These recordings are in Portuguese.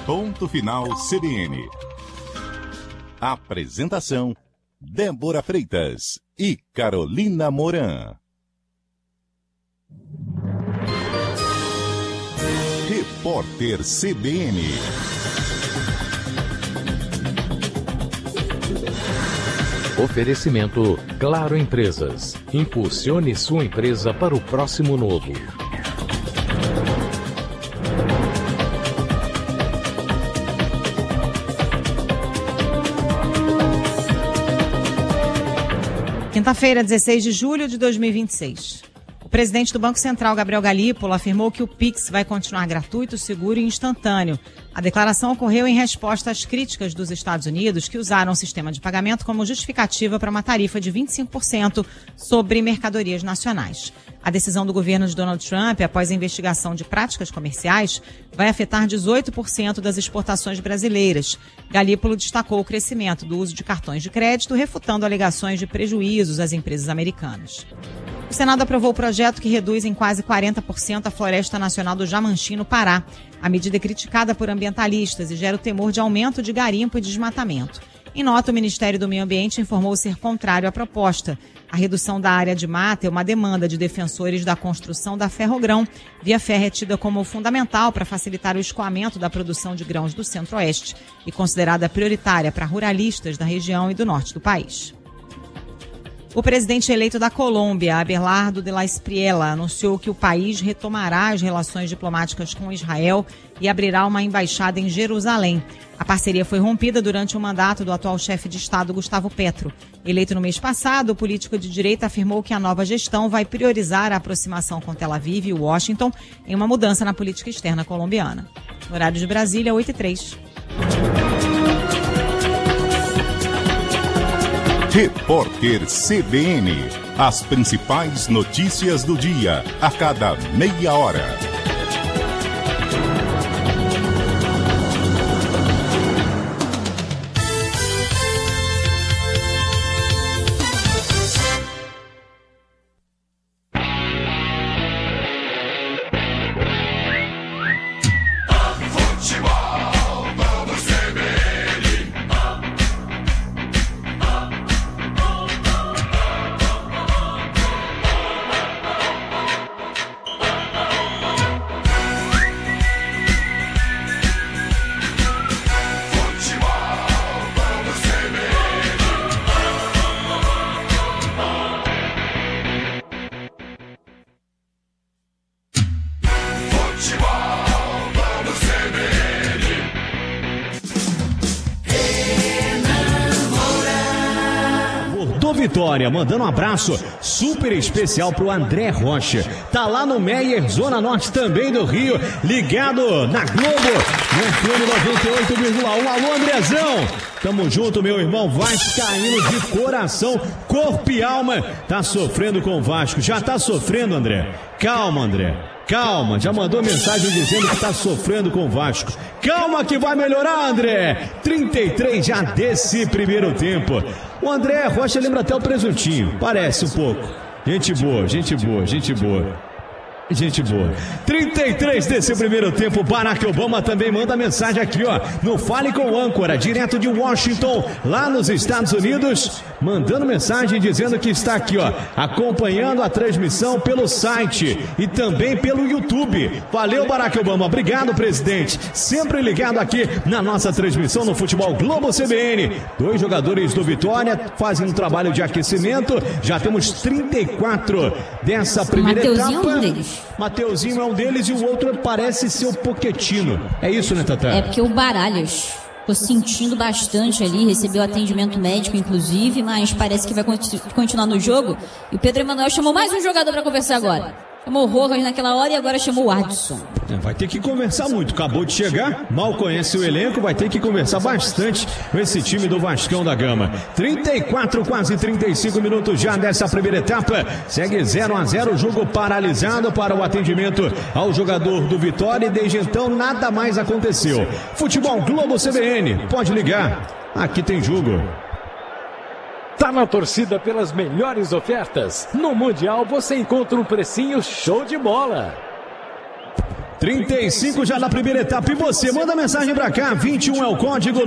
Ponto Final CBN. Apresentação: Débora Freitas e Carolina Moran. Repórter CBN. Oferecimento Claro Empresas. Impulsione sua empresa para o próximo novo. Quinta-feira, 16 de julho de 2026. O presidente do Banco Central, Gabriel Galípolo, afirmou que o Pix vai continuar gratuito, seguro e instantâneo. A declaração ocorreu em resposta às críticas dos Estados Unidos, que usaram o sistema de pagamento como justificativa para uma tarifa de 25% sobre mercadorias nacionais. A decisão do governo de Donald Trump, após a investigação de práticas comerciais, vai afetar 18% das exportações brasileiras. Galípolo destacou o crescimento do uso de cartões de crédito, refutando alegações de prejuízos às empresas americanas. O Senado aprovou o projeto que reduz em quase 40% a Floresta Nacional do Jamanchim, no Pará. A medida é criticada por ambientalistas e gera o temor de aumento de garimpo e desmatamento. Em nota, o Ministério do Meio Ambiente informou ser contrário à proposta. A redução da área de mata é uma demanda de defensores da construção da Ferrogrão. Via férrea é tida como fundamental para facilitar o escoamento da produção de grãos do Centro-Oeste e considerada prioritária para ruralistas da região e do norte do país. O presidente eleito da Colômbia, Abelardo de la Espriella, anunciou que o país retomará as relações diplomáticas com Israel e abrirá uma embaixada em Jerusalém. A parceria foi rompida durante o mandato do atual chefe de Estado, Gustavo Petro. Eleito no mês passado, o político de direita afirmou que a nova gestão vai priorizar a aproximação com Tel Aviv e Washington em uma mudança na política externa colombiana. No horário de Brasília, 8h03. Repórter CBN. As principais notícias do dia, a cada meia hora. Vitória, mandando um abraço super especial pro André Rocha. Tá lá no Meier, Zona Norte também do Rio, ligado na Globo, no FM 98,1. Alô, Andrezão! Tamo junto, meu irmão vascaíno de coração, corpo e alma. Tá sofrendo com o Vasco. Já tá sofrendo, André? Calma, André. Calma, já mandou mensagem dizendo que tá sofrendo com o Vasco. Calma que vai melhorar, André. 33 já desse primeiro tempo. O André Rocha lembra até o Presuntinho. Parece um pouco. Gente boa, gente boa, gente boa. Gente boa. 33 desse primeiro tempo. Barack Obama também manda mensagem aqui, ó, no Fale com o Âncora, direto de Washington, lá nos Estados Unidos, mandando mensagem dizendo que está aqui, ó, acompanhando a transmissão pelo site e também pelo YouTube. Valeu, Barack Obama. Obrigado, presidente. Sempre ligado aqui na nossa transmissão no Futebol Globo CBN. 2 jogadores do Vitória fazem um trabalho de aquecimento. Já temos 34 dessa primeira etapa. É um deles. Mateuzinho é um deles e o outro parece ser o Pochettino. É isso, né, Tatá? É porque o Baralhas, tô sentindo bastante ali, recebeu atendimento médico, inclusive, mas parece que vai continuar no jogo. E o Pedro Emanuel chamou mais um jogador para conversar agora. Chamou o Rojas naquela hora e agora chamou o Adson. Vai ter que conversar muito. Acabou de chegar, mal conhece o elenco, vai ter que conversar bastante com esse time do Vascão da Gama. 34, quase 35 minutos já dessa primeira etapa. Segue 0-0, jogo paralisado para o atendimento ao jogador do Vitória e desde então nada mais aconteceu. Futebol Globo CBN, pode ligar, aqui tem jogo. Tá na torcida pelas melhores ofertas? No Mundial você encontra um precinho show de bola. 35 já na primeira etapa. E você, manda mensagem pra cá. 21 é o código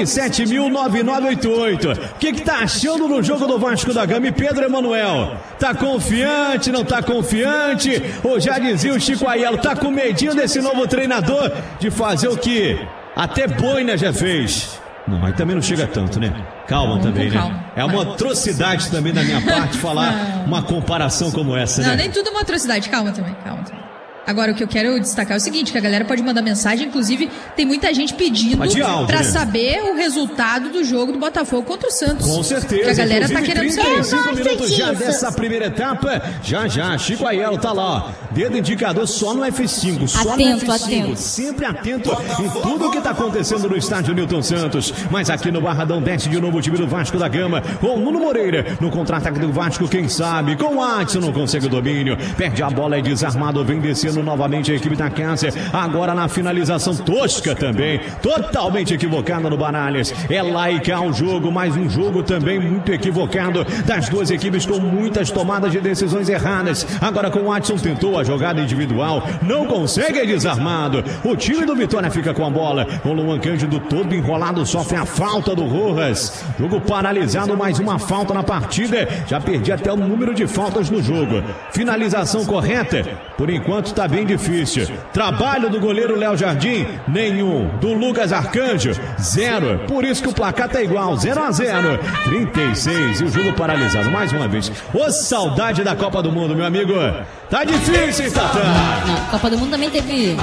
970009988. O que tá achando no jogo do Vasco da Gama? E Pedro Emanuel, tá confiante, não tá confiante? Ou já dizia o Chico Aiello, tá com medinho desse novo treinador de fazer o que até Boina já fez? Não, aí também não chega tanto, né? Calma também, né? É uma atrocidade também da minha parte falar uma comparação como essa, né? Não, nem tudo é uma atrocidade. Calma também. Agora, o que eu quero destacar é o seguinte, que a galera pode mandar mensagem, inclusive tem muita gente pedindo pra saber o resultado do jogo do Botafogo contra o Santos. Com certeza. Que a galera tá querendo saber. 35 minutos já dessa primeira etapa. Já, Chico Aiello tá lá, ó. Dedo indicador só no F5, só atento, no F5. atento. Sempre atento em tudo que tá acontecendo no estádio Newton Santos. Mas aqui no Barradão desce de novo o time do Vasco da Gama. Com o Nuno Moreira no contra-ataque do Vasco, quem sabe? Com o Adson não consegue o domínio. Perde a bola, é desarmado, vem descendo novamente a equipe da Cássia, agora na finalização tosca também, totalmente equivocada no Baralhas, é lá e cá o jogo, mais um jogo também muito equivocado das duas equipes com muitas tomadas de decisões erradas, agora com o Adson tentou a jogada individual, não consegue, é desarmado, o time do Vitória fica com a bola, com o Luan Cândido todo enrolado, sofre a falta do Rojas, jogo paralisado, mais uma falta na partida, já perdi até o número de faltas no jogo, finalização correta, por enquanto tá bem difícil. Trabalho do goleiro Léo Jardim, nenhum. Do Lucas Arcanjo, 0. Por isso que o placar tá igual, 0-0. 36 e o jogo paralisado mais uma vez. Ô, saudade da Copa do Mundo, meu amigo. Tá difícil, hein, Tatá? A Copa do Mundo também teve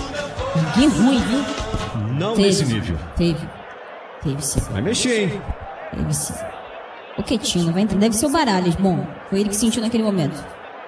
ninguém ruim, viu? Não nesse nível. Teve sim. Vai mexer, hein? Teve sim. Pochettino, vai entrar. Deve ser o Baralhas. Bom, foi ele que sentiu naquele momento.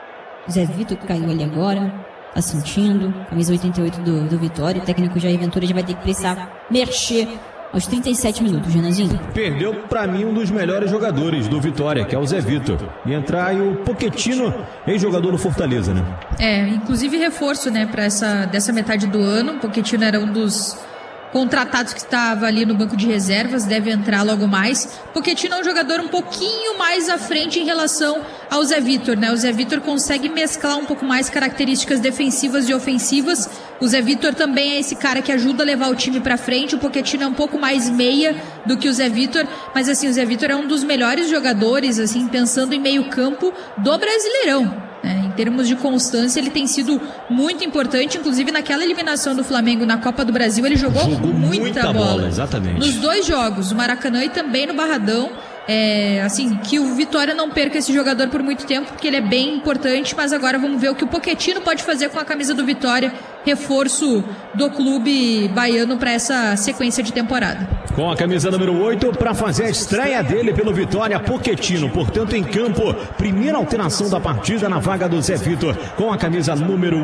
Zé Vitor que caiu ali agora. Tá sentindo, camisa 88 do Vitória, o técnico Jair Ventura já vai ter que precisar mexer aos 37 minutos, Renanzinho. Perdeu pra mim um dos melhores jogadores do Vitória, que é o Zé Vitor. E entrar aí o Pochettino, ex-jogador do Fortaleza, né? Inclusive reforço, né, dessa metade do ano. O Pochettino era um dos contratados que estava ali no banco de reservas, deve entrar logo mais. Pochettino é um jogador um pouquinho mais à frente em relação ao Zé Vitor, né? O Zé Vitor consegue mesclar um pouco mais características defensivas e ofensivas. O Zé Vitor também é esse cara que ajuda a levar o time pra frente. O Pochettino é um pouco mais meia do que o Zé Vitor, mas assim, o Zé Vitor é um dos melhores jogadores, assim, pensando em meio campo do Brasileirão. Em termos de constância, ele tem sido muito importante, inclusive naquela eliminação do Flamengo na Copa do Brasil, ele jogou muita bola. Exatamente. Nos dois jogos, no Maracanã e também no Barradão. Assim, que o Vitória não perca esse jogador por muito tempo, porque ele é bem importante, mas agora vamos ver o que o Pochettino pode fazer com a camisa do Vitória, reforço do clube baiano para essa sequência de temporada. Com a camisa número 8 para fazer a estreia dele pelo Vitória, Pochettino, portanto em campo, primeira alteração da partida na vaga do Zé Vitor, com a camisa número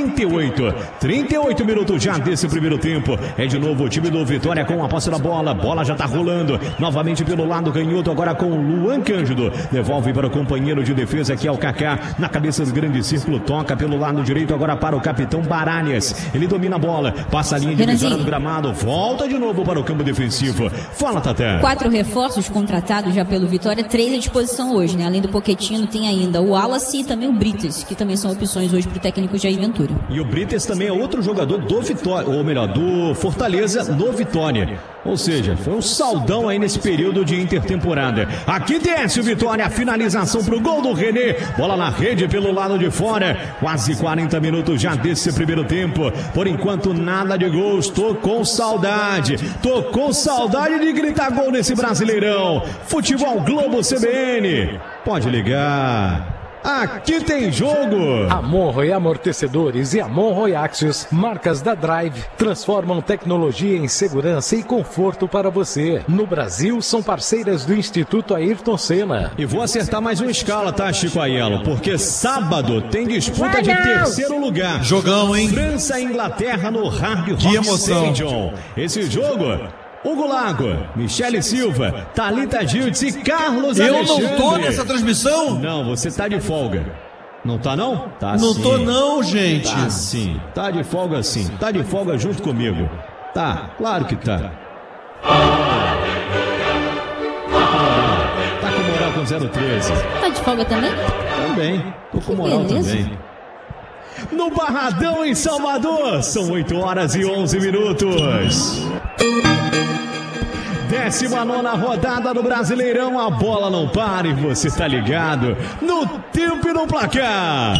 88. 38 minutos já desse primeiro tempo, é de novo o time do Vitória com a posse da bola já tá rolando, novamente pelo lado canhoto, agora com o Luan Cândido, devolve para o companheiro de defesa que é o Kaká, na cabeça do grande círculo, toca pelo lado direito agora para o capitão Baralhas, ele domina a bola, passa a linha divisória do gramado, volta de novo para o campo defensivo. Fala, Tatá. 4 reforços contratados já pelo Vitória, 3 à disposição hoje, né? Além do Pochettino tem ainda o Wallace e também o Brites, que também são opções hoje para o técnico Jair Ventura. E o Brites também é outro jogador do Vitória, ou melhor, do Fortaleza no Vitória. Ou seja, foi um saldão aí nesse período de intertemporada. Aqui desce o Vitória, a finalização pro gol do René. Bola na rede pelo lado de fora. Quase 40 minutos já desse primeiro tempo. Por enquanto, nada de gols. Tô com saudade. De gritar gol nesse Brasileirão. Futebol Globo CBN. Pode ligar. Aqui tem jogo! A Monroe Amortecedores e a Monroe Axios, marcas da Drive, transformam tecnologia em segurança e conforto para você. No Brasil, são parceiras do Instituto Ayrton Senna. E vou acertar mais uma escala, tá, Chico Aiello? Porque sábado tem disputa de terceiro lugar. Jogão, hein? França e Inglaterra no Hard Rock Stadium. Esse jogo... Hugo Lago, Michele Silva, Thalita Gildes e Carlos Alexandre. Eu não tô nessa transmissão? Não, você tá de folga. Não tá não? Tá não sim. Tô não, gente. Tá sim. Tá de folga sim. Tá de folga junto comigo. Tá, claro que tá. Tá com moral com 013. Tá de folga também? Também. Tô com moral também. no Barradão, em Salvador. São 8h11. 19ª rodada do Brasileirão, a bola não para e você tá ligado no tempo e no placar.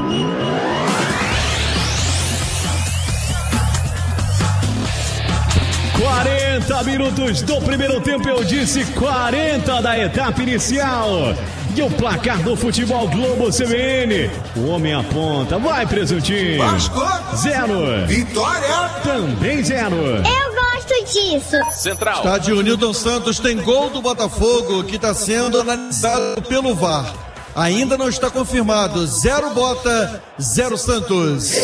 ...40 minutos do primeiro tempo, eu disse 40 da etapa inicial. E o placar do Futebol Globo CBN. O homem aponta, vai Presuntinho. Vasco. 0. Vitória. Também 0. Eu gosto disso. Central. Estádio Nilton Santos tem gol do Botafogo que está sendo analisado pelo VAR. Ainda não está confirmado. 0 Bota, 0 Santos.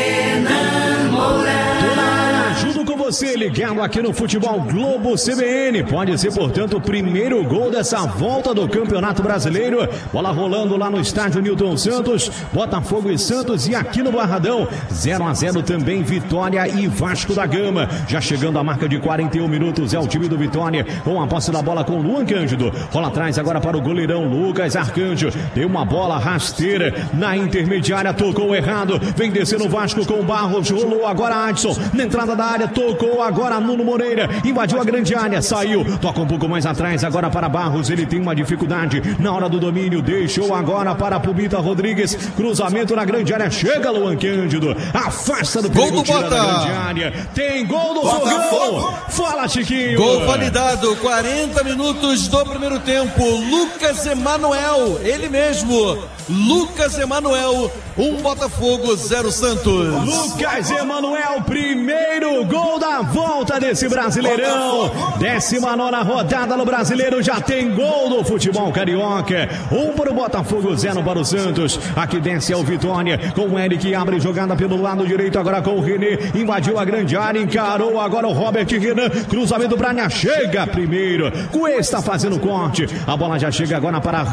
Junto com você, ligado aqui no Futebol Globo CBN. Pode ser, portanto, o primeiro gol dessa volta do Campeonato Brasileiro. Bola rolando lá no estádio Nilton Santos. Botafogo e Santos. E aqui no Barradão, 0-0 também, Vitória e Vasco da Gama. Já chegando à marca de 41 minutos, é o time do Vitória com a posse da bola com Luan Cândido. Rola atrás agora para o goleirão Lucas Arcanjo. Deu uma bola rasteira na intermediária, tocou errado. Vem descendo o Vasco com o Barros. Rolou agora Adson na entrada da área, tocou agora Nuno Moreira, invadiu a grande área, saiu, toca um pouco mais atrás agora para Barros, ele tem uma dificuldade na hora do domínio, deixou agora para Pubita Rodrigues, cruzamento na grande área, chega Luan Cândido, afasta do perigo, tira da grande área, tem gol do Fogão, fala Chiquinho. Gol validado, 40 minutos do primeiro tempo, Lucas Emanuel, ele mesmo, Lucas Emanuel, 1 Botafogo, 0 Santos. Lucas Emanuel, primeiro gol da volta desse Brasileirão. 19ª rodada no Brasileiro, já tem gol do futebol carioca. 1 para o Botafogo, 0 para o Santos. Aqui desce é o Vitória, com o Eric, abre jogada pelo lado direito, agora com o René, invadiu a grande área, encarou agora o Robert Renan, cruzamento Braga, chega primeiro, Cuesta fazendo corte, a bola já chega agora para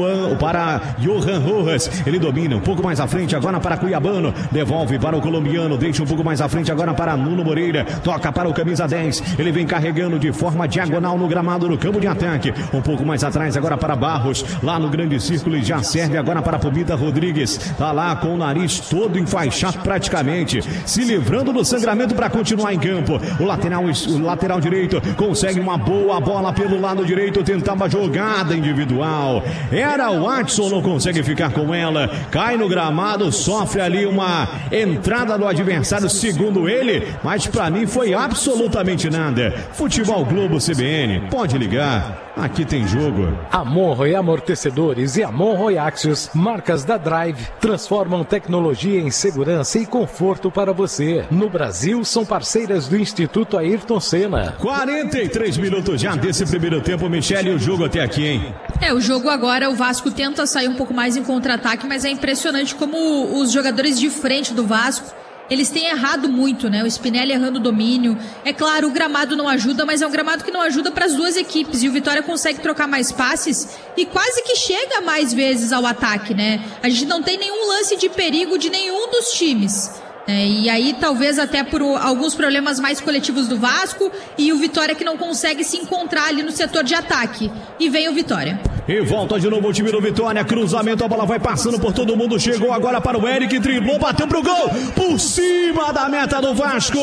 Johan Rojas, ele domina um pouco mais à frente agora para Cuiabano, devolve para o colombiano, deixa um pouco mais à frente agora para Nuno Moreira, toca para o camisa 10, ele vem carregando de forma diagonal no gramado, no campo de ataque, um pouco mais atrás agora para Barros, lá no grande círculo, e já serve agora para Pubita Rodrigues, tá lá com o nariz todo enfaixado praticamente, se livrando do sangramento para continuar em campo, o lateral direito consegue uma boa bola pelo lado direito, tentava jogada individual, era o Adson, não consegue ficar com ela, cai no gramado, sofre ali uma entrada do adversário, segundo ele, mas para mim foi absolutamente nada. Futebol Globo CBN, pode ligar, aqui tem jogo. Amon Amortecedores e Amon Royaxios, marcas da Drive, transformam tecnologia em segurança e conforto para você. No Brasil, são parceiras do Instituto Ayrton Senna. 43 minutos já desse primeiro tempo, Michele, o jogo até aqui, hein? O jogo agora, o Vasco tenta sair um pouco mais em contra-ataque, mas é impressionante como os jogadores de frente do Vasco, eles têm errado muito, né? O Spinelli errando o domínio. É claro, o gramado não ajuda, mas é um gramado que não ajuda para as duas equipes. E o Vitória consegue trocar mais passes e quase que chega mais vezes ao ataque, né? A gente não tem nenhum lance de perigo de nenhum dos times. E aí talvez até por alguns problemas mais coletivos do Vasco e o Vitória que não consegue se encontrar ali no setor de ataque. E vem o Vitória. E volta de novo o time do Vitória, cruzamento, a bola vai passando por todo mundo, chegou agora para o Eric, driblou, bateu pro gol, por cima da meta do Vasco,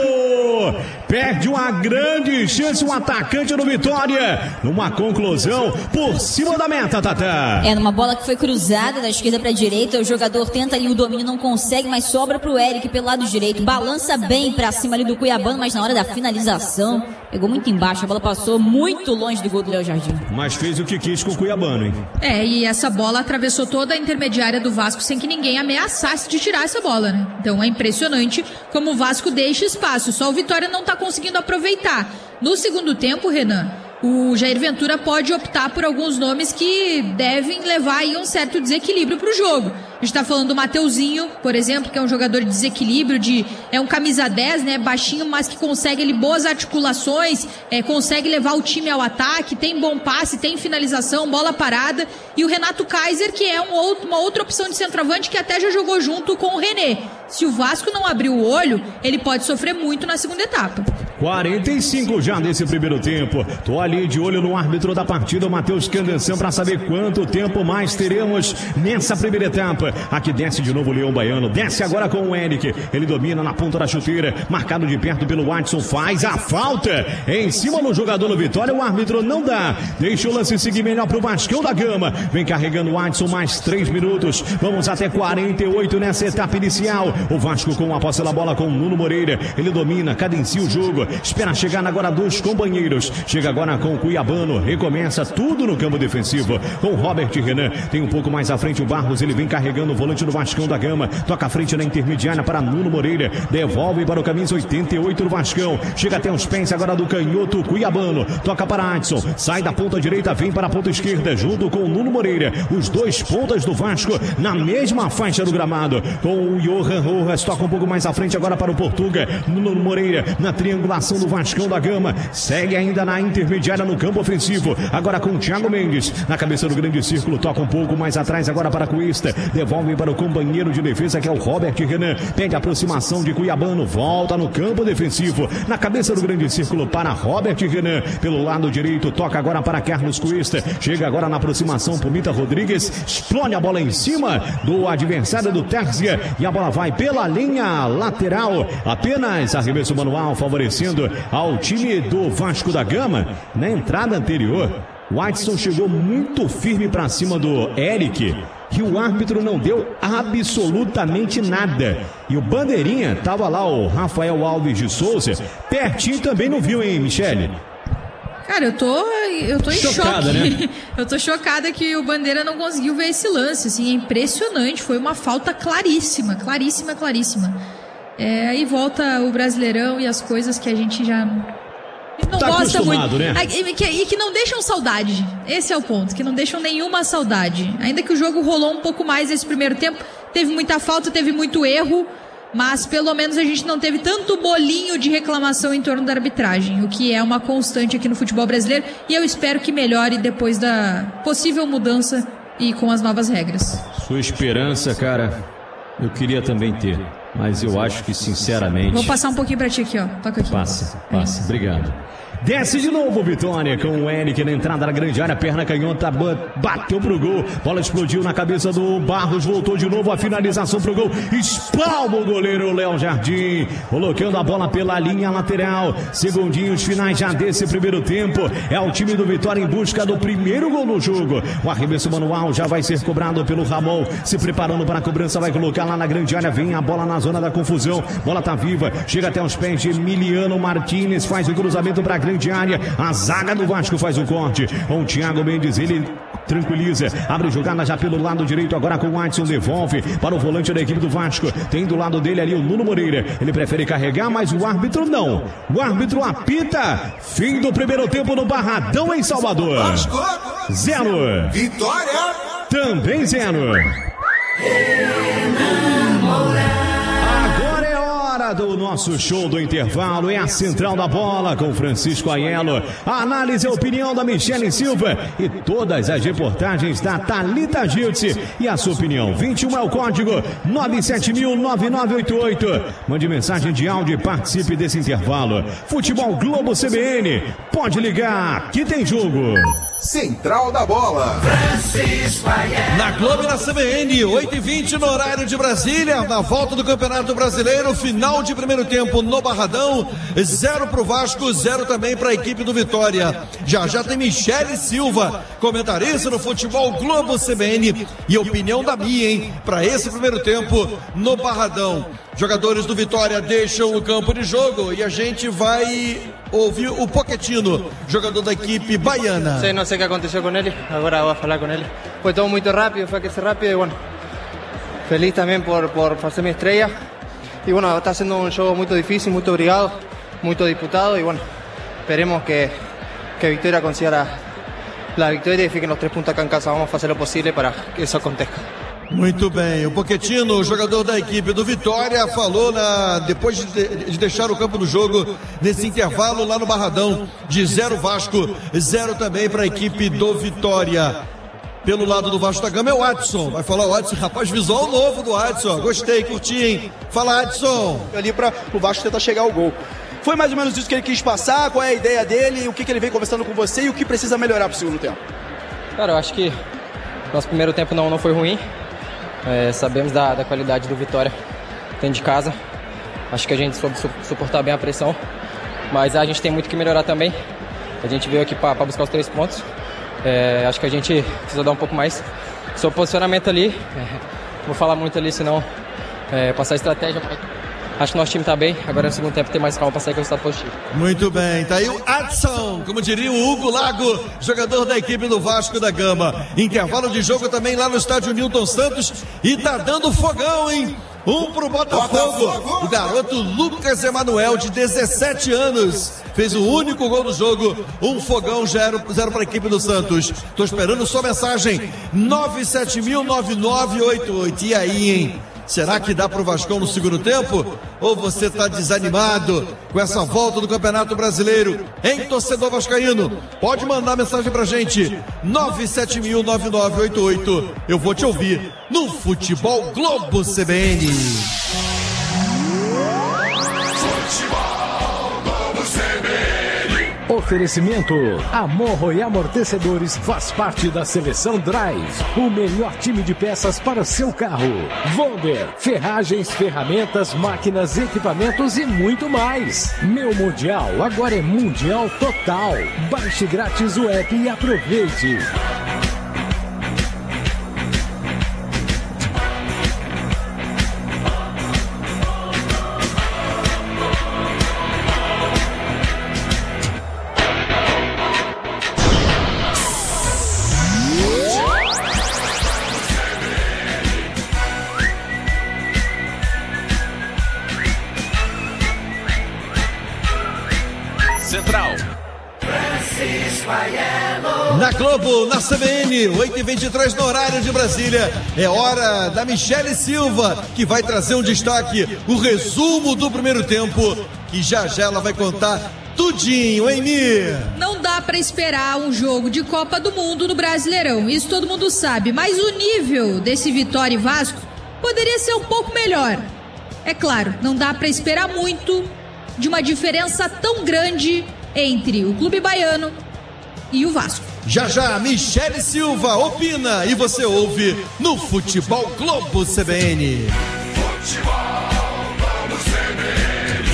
perde uma grande chance, um atacante do Vitória, numa conclusão, por cima da meta, Tatá. Numa bola que foi cruzada da esquerda para a direita, o jogador tenta ali o domínio, não consegue, mas sobra pro Eric pelo lado direito, balança bem para cima ali do Cuiabano, mas na hora da finalização, pegou muito embaixo, a bola passou muito longe do gol do Léo Jardim. Mas fez o que quis com o Cuiabano. E essa bola atravessou toda a intermediária do Vasco sem que ninguém ameaçasse de tirar essa bola, né? Então é impressionante como o Vasco deixa espaço, só o Vitória não tá conseguindo aproveitar. No segundo tempo, Renan, o Jair Ventura pode optar por alguns nomes que devem levar aí um certo desequilíbrio pro jogo. A gente tá falando do Mateuzinho, por exemplo, que é um jogador de desequilíbrio, é um camisa 10, né, baixinho, mas que consegue ali boas articulações, consegue levar o time ao ataque, tem bom passe, tem finalização, bola parada. E o Renato Kaiser, que é uma outra opção de centroavante que até já jogou junto com o René. Se o Vasco não abrir o olho, ele pode sofrer muito na segunda etapa. 45 já nesse primeiro tempo. Tô ali de olho no árbitro da partida, o Matheus Candanção, para saber quanto tempo mais teremos nessa primeira etapa. Aqui desce de novo o Leão Baiano, desce agora com o Eric. Ele domina na ponta da chuteira, marcado de perto pelo Watson, faz a falta em cima do jogador do Vitória. O árbitro não dá, deixa o lance seguir melhor pro Vascão da Gama. Vem carregando o Watson, mais 3 minutos. Vamos até 48 nessa etapa inicial. O Vasco com a posse da bola com o Nuno Moreira. Ele domina, cadencia o jogo. Espera chegar agora dos companheiros. Chega agora com o Cuiabano. Recomeça tudo no campo defensivo. Com o Robert Renan. Tem um pouco mais à frente o Barros. Ele vem carregando o volante do Vascão da Gama. Toca à frente na intermediária para Nuno Moreira. Devolve para o camisa 88 do Vascão. Chega até os pés agora do canhoto Cuiabano. Toca para Adson. Sai da ponta direita, vem para a ponta esquerda. Junto com o Nuno Moreira. Os dois pontas do Vasco na mesma faixa do gramado. Com o Johan Rojas. Toca um pouco mais à frente agora para o Portuga. Nuno Moreira na triangulação do Vascão da Gama, segue ainda na intermediária no campo ofensivo, agora com o Thiago Mendes, na cabeça do grande círculo, toca um pouco mais atrás agora para Cuesta, devolve para o companheiro de defesa que é o Robert Renan, pede a aproximação de Cuiabano, volta no campo defensivo, na cabeça do grande círculo para Robert Renan, pelo lado direito, toca agora para Carlos Cuesta, chega agora na aproximação por Mita Rodrigues, explode a bola em cima do adversário do Tércia e a bola vai pela linha lateral, apenas arremesso manual favorecendo ao time do Vasco da Gama. Na entrada anterior, o Watson chegou muito firme para cima do Eric e o árbitro não deu absolutamente nada. E o bandeirinha, tava lá o Rafael Alves de Souza, pertinho, também não viu, hein, Michele? Cara, eu tô em chocada, choque. Né? Eu tô chocada que o Bandeira não conseguiu ver esse lance, assim, é impressionante, foi uma falta claríssima. Aí volta o Brasileirão e as coisas que a gente já não tá gosta muito. Né? E que não deixam saudade. Esse é o ponto, que não deixam nenhuma saudade. Ainda que o jogo rolou um pouco mais esse primeiro tempo, teve muita falta, teve muito erro, mas pelo menos a gente não teve tanto bolinho de reclamação em torno da arbitragem, o que é uma constante aqui no futebol brasileiro, e eu espero que melhore depois da possível mudança e com as novas regras. Sua esperança, cara, eu queria também ter. Mas eu acho que, sinceramente... Vou passar um pouquinho pra ti aqui, ó. Toca aqui. Passa. Obrigado. Desce de novo, Vitória, com o Eric na entrada da grande área, perna canhota, bateu pro gol, bola explodiu na cabeça do Barros, voltou de novo a finalização pro gol, espalma o goleiro Léo Jardim, colocando a bola pela linha lateral, segundinhos finais já desse primeiro tempo, é o time do Vitória em busca do primeiro gol no jogo, o arremesso manual já vai ser cobrado pelo Ramon, se preparando para a cobrança, vai colocar lá na grande área, vem a bola na zona da confusão, bola tá viva, chega até os pés de Emiliano Martínez, faz o cruzamento para a grande área, a zaga do Vasco faz o corte, com o Thiago Mendes, ele tranquiliza, abre jogada já pelo lado direito, agora com o Adson, devolve para o volante da equipe do Vasco, tem do lado dele ali o Nuno Moreira, ele prefere carregar, mas o árbitro não, o árbitro apita, fim do primeiro tempo no Barradão em Salvador, Vasco 0, Vitória também 0. Agora é hora do nosso show do intervalo, é a Central da Bola com Francisco Aiello, a análise e a opinião da Michele Silva e todas as reportagens da Thalita Giltz e a sua opinião. 21 é o código 970009988. Mande mensagem de áudio e participe desse intervalo. Futebol Globo CBN, pode ligar que tem jogo. Central da Bola. Na Globo e na CBN, 8h20 no horário de Brasília, na volta do Campeonato Brasileiro, final de primeiro tempo no Barradão, 0 pro Vasco, 0 também para a equipe do Vitória. Já tem Michele Silva, comentarista no Futebol Globo CBN e opinião da Mia, hein, para esse primeiro tempo no Barradão. Jogadores do Vitória deixam o campo de jogo e a gente vai ouvir o Pochettino, jogador da equipe baiana. Sí, no sé qué aconteció con él, ahora voy a hablar con él. Fue todo muy rápido, fue que ser rápido y bueno, feliz también por ser mi estrella. Y bueno, está haciendo un juego muy difícil, muy obrigado, muy disputado y bueno, esperemos que Vitória consiga la victoria y fiquen los 3 puntos acá en casa. Vamos a hacer lo posible para que eso aconteça. Muito bem, o Pochettino, o jogador da equipe do Vitória, falou depois de deixar o campo do jogo, nesse intervalo lá no Barradão, de 0 Vasco, 0 também para a equipe do Vitória. Pelo lado do Vasco da Gama é o Adson, vai falar o Adson, rapaz, visual novo do Adson, gostei, curti, hein? Fala, Adson. Ali para o Vasco tentar chegar ao gol. Foi mais ou menos isso que ele quis passar? Qual é a ideia dele? O que ele vem conversando com você e o que precisa melhorar para o segundo tempo? Cara, eu acho que nosso primeiro tempo não foi ruim. Sabemos da qualidade do Vitória dentro de casa. Acho que a gente soube suportar bem a pressão, mas a gente tem muito que melhorar também. A gente veio aqui para buscar os 3 pontos. Acho que a gente precisa dar um pouco mais. Seu posicionamento ali, vou falar muito ali, senão passar a estratégia. Acho que nosso time tá bem, agora no segundo tempo tem mais calma para sair com o resultado positivo. Muito bem, tá aí o Adson, como diria o Hugo Lago, jogador da equipe do Vasco da Gama. Intervalo de jogo também lá no estádio Newton Santos e tá dando fogão, hein? 1 pro Botafogo. O garoto Lucas Emanuel, de 17 anos, fez o único gol do jogo. Um fogão, 0 para a equipe do Santos. Tô esperando sua mensagem, 970009988. E aí, hein? Será que dá pro Vascão no segundo tempo? Ou você tá desanimado com essa volta do Campeonato Brasileiro? Hein, torcedor vascaíno? Pode mandar mensagem pra gente, 970009988. Eu vou te ouvir no Futebol Globo CBN. Oferecimento: Amorro e Amortecedores faz parte da seleção Drive, o melhor time de peças para seu carro. Vonder, ferragens, ferramentas, máquinas, equipamentos e muito mais. Meu Mundial agora é Mundial Total. Baixe grátis o app e aproveite. Na Globo, na CBN, 8h23 no horário de Brasília. É hora da Michele Silva, que vai trazer um destaque, o resumo do primeiro tempo, que já ela vai contar tudinho, hein, Mir? Não dá pra esperar um jogo de Copa do Mundo no Brasileirão, isso todo mundo sabe, mas o nível desse Vitória e Vasco poderia ser um pouco melhor. É claro, não dá pra esperar muito de uma diferença tão grande entre o clube baiano e o Vasco. Já, Michele Silva opina e você ouve no Futebol Globo CBN. Futebol Globo CBN.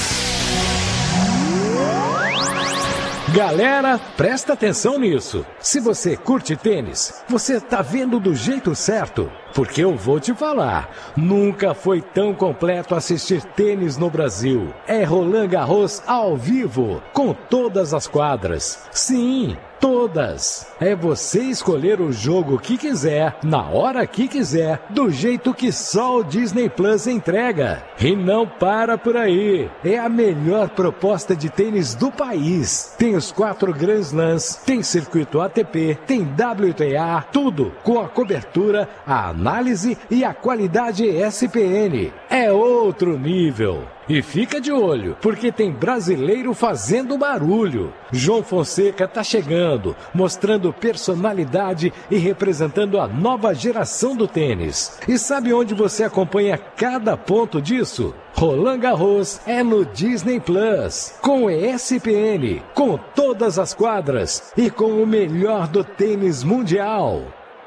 Galera, presta atenção nisso. Se você curte tênis, você tá vendo do jeito certo. Porque eu vou te falar, nunca foi tão completo assistir tênis no Brasil. É Roland Garros ao vivo, com todas as quadras. Sim, todas. É você escolher o jogo que quiser, na hora que quiser, do jeito que só o Disney Plus entrega. E não para por aí. É a melhor proposta de tênis do país. Tem os 4 Grand Slams, tem circuito ATP, tem WTA, tudo com a cobertura, a análise e a qualidade ESPN. É outro nível. E fica de olho, porque tem brasileiro fazendo barulho. João Fonseca tá chegando, mostrando personalidade e representando a nova geração do tênis. E sabe onde você acompanha cada ponto disso? Roland Garros é no Disney Plus, com ESPN, com todas as quadras e com o melhor do tênis mundial.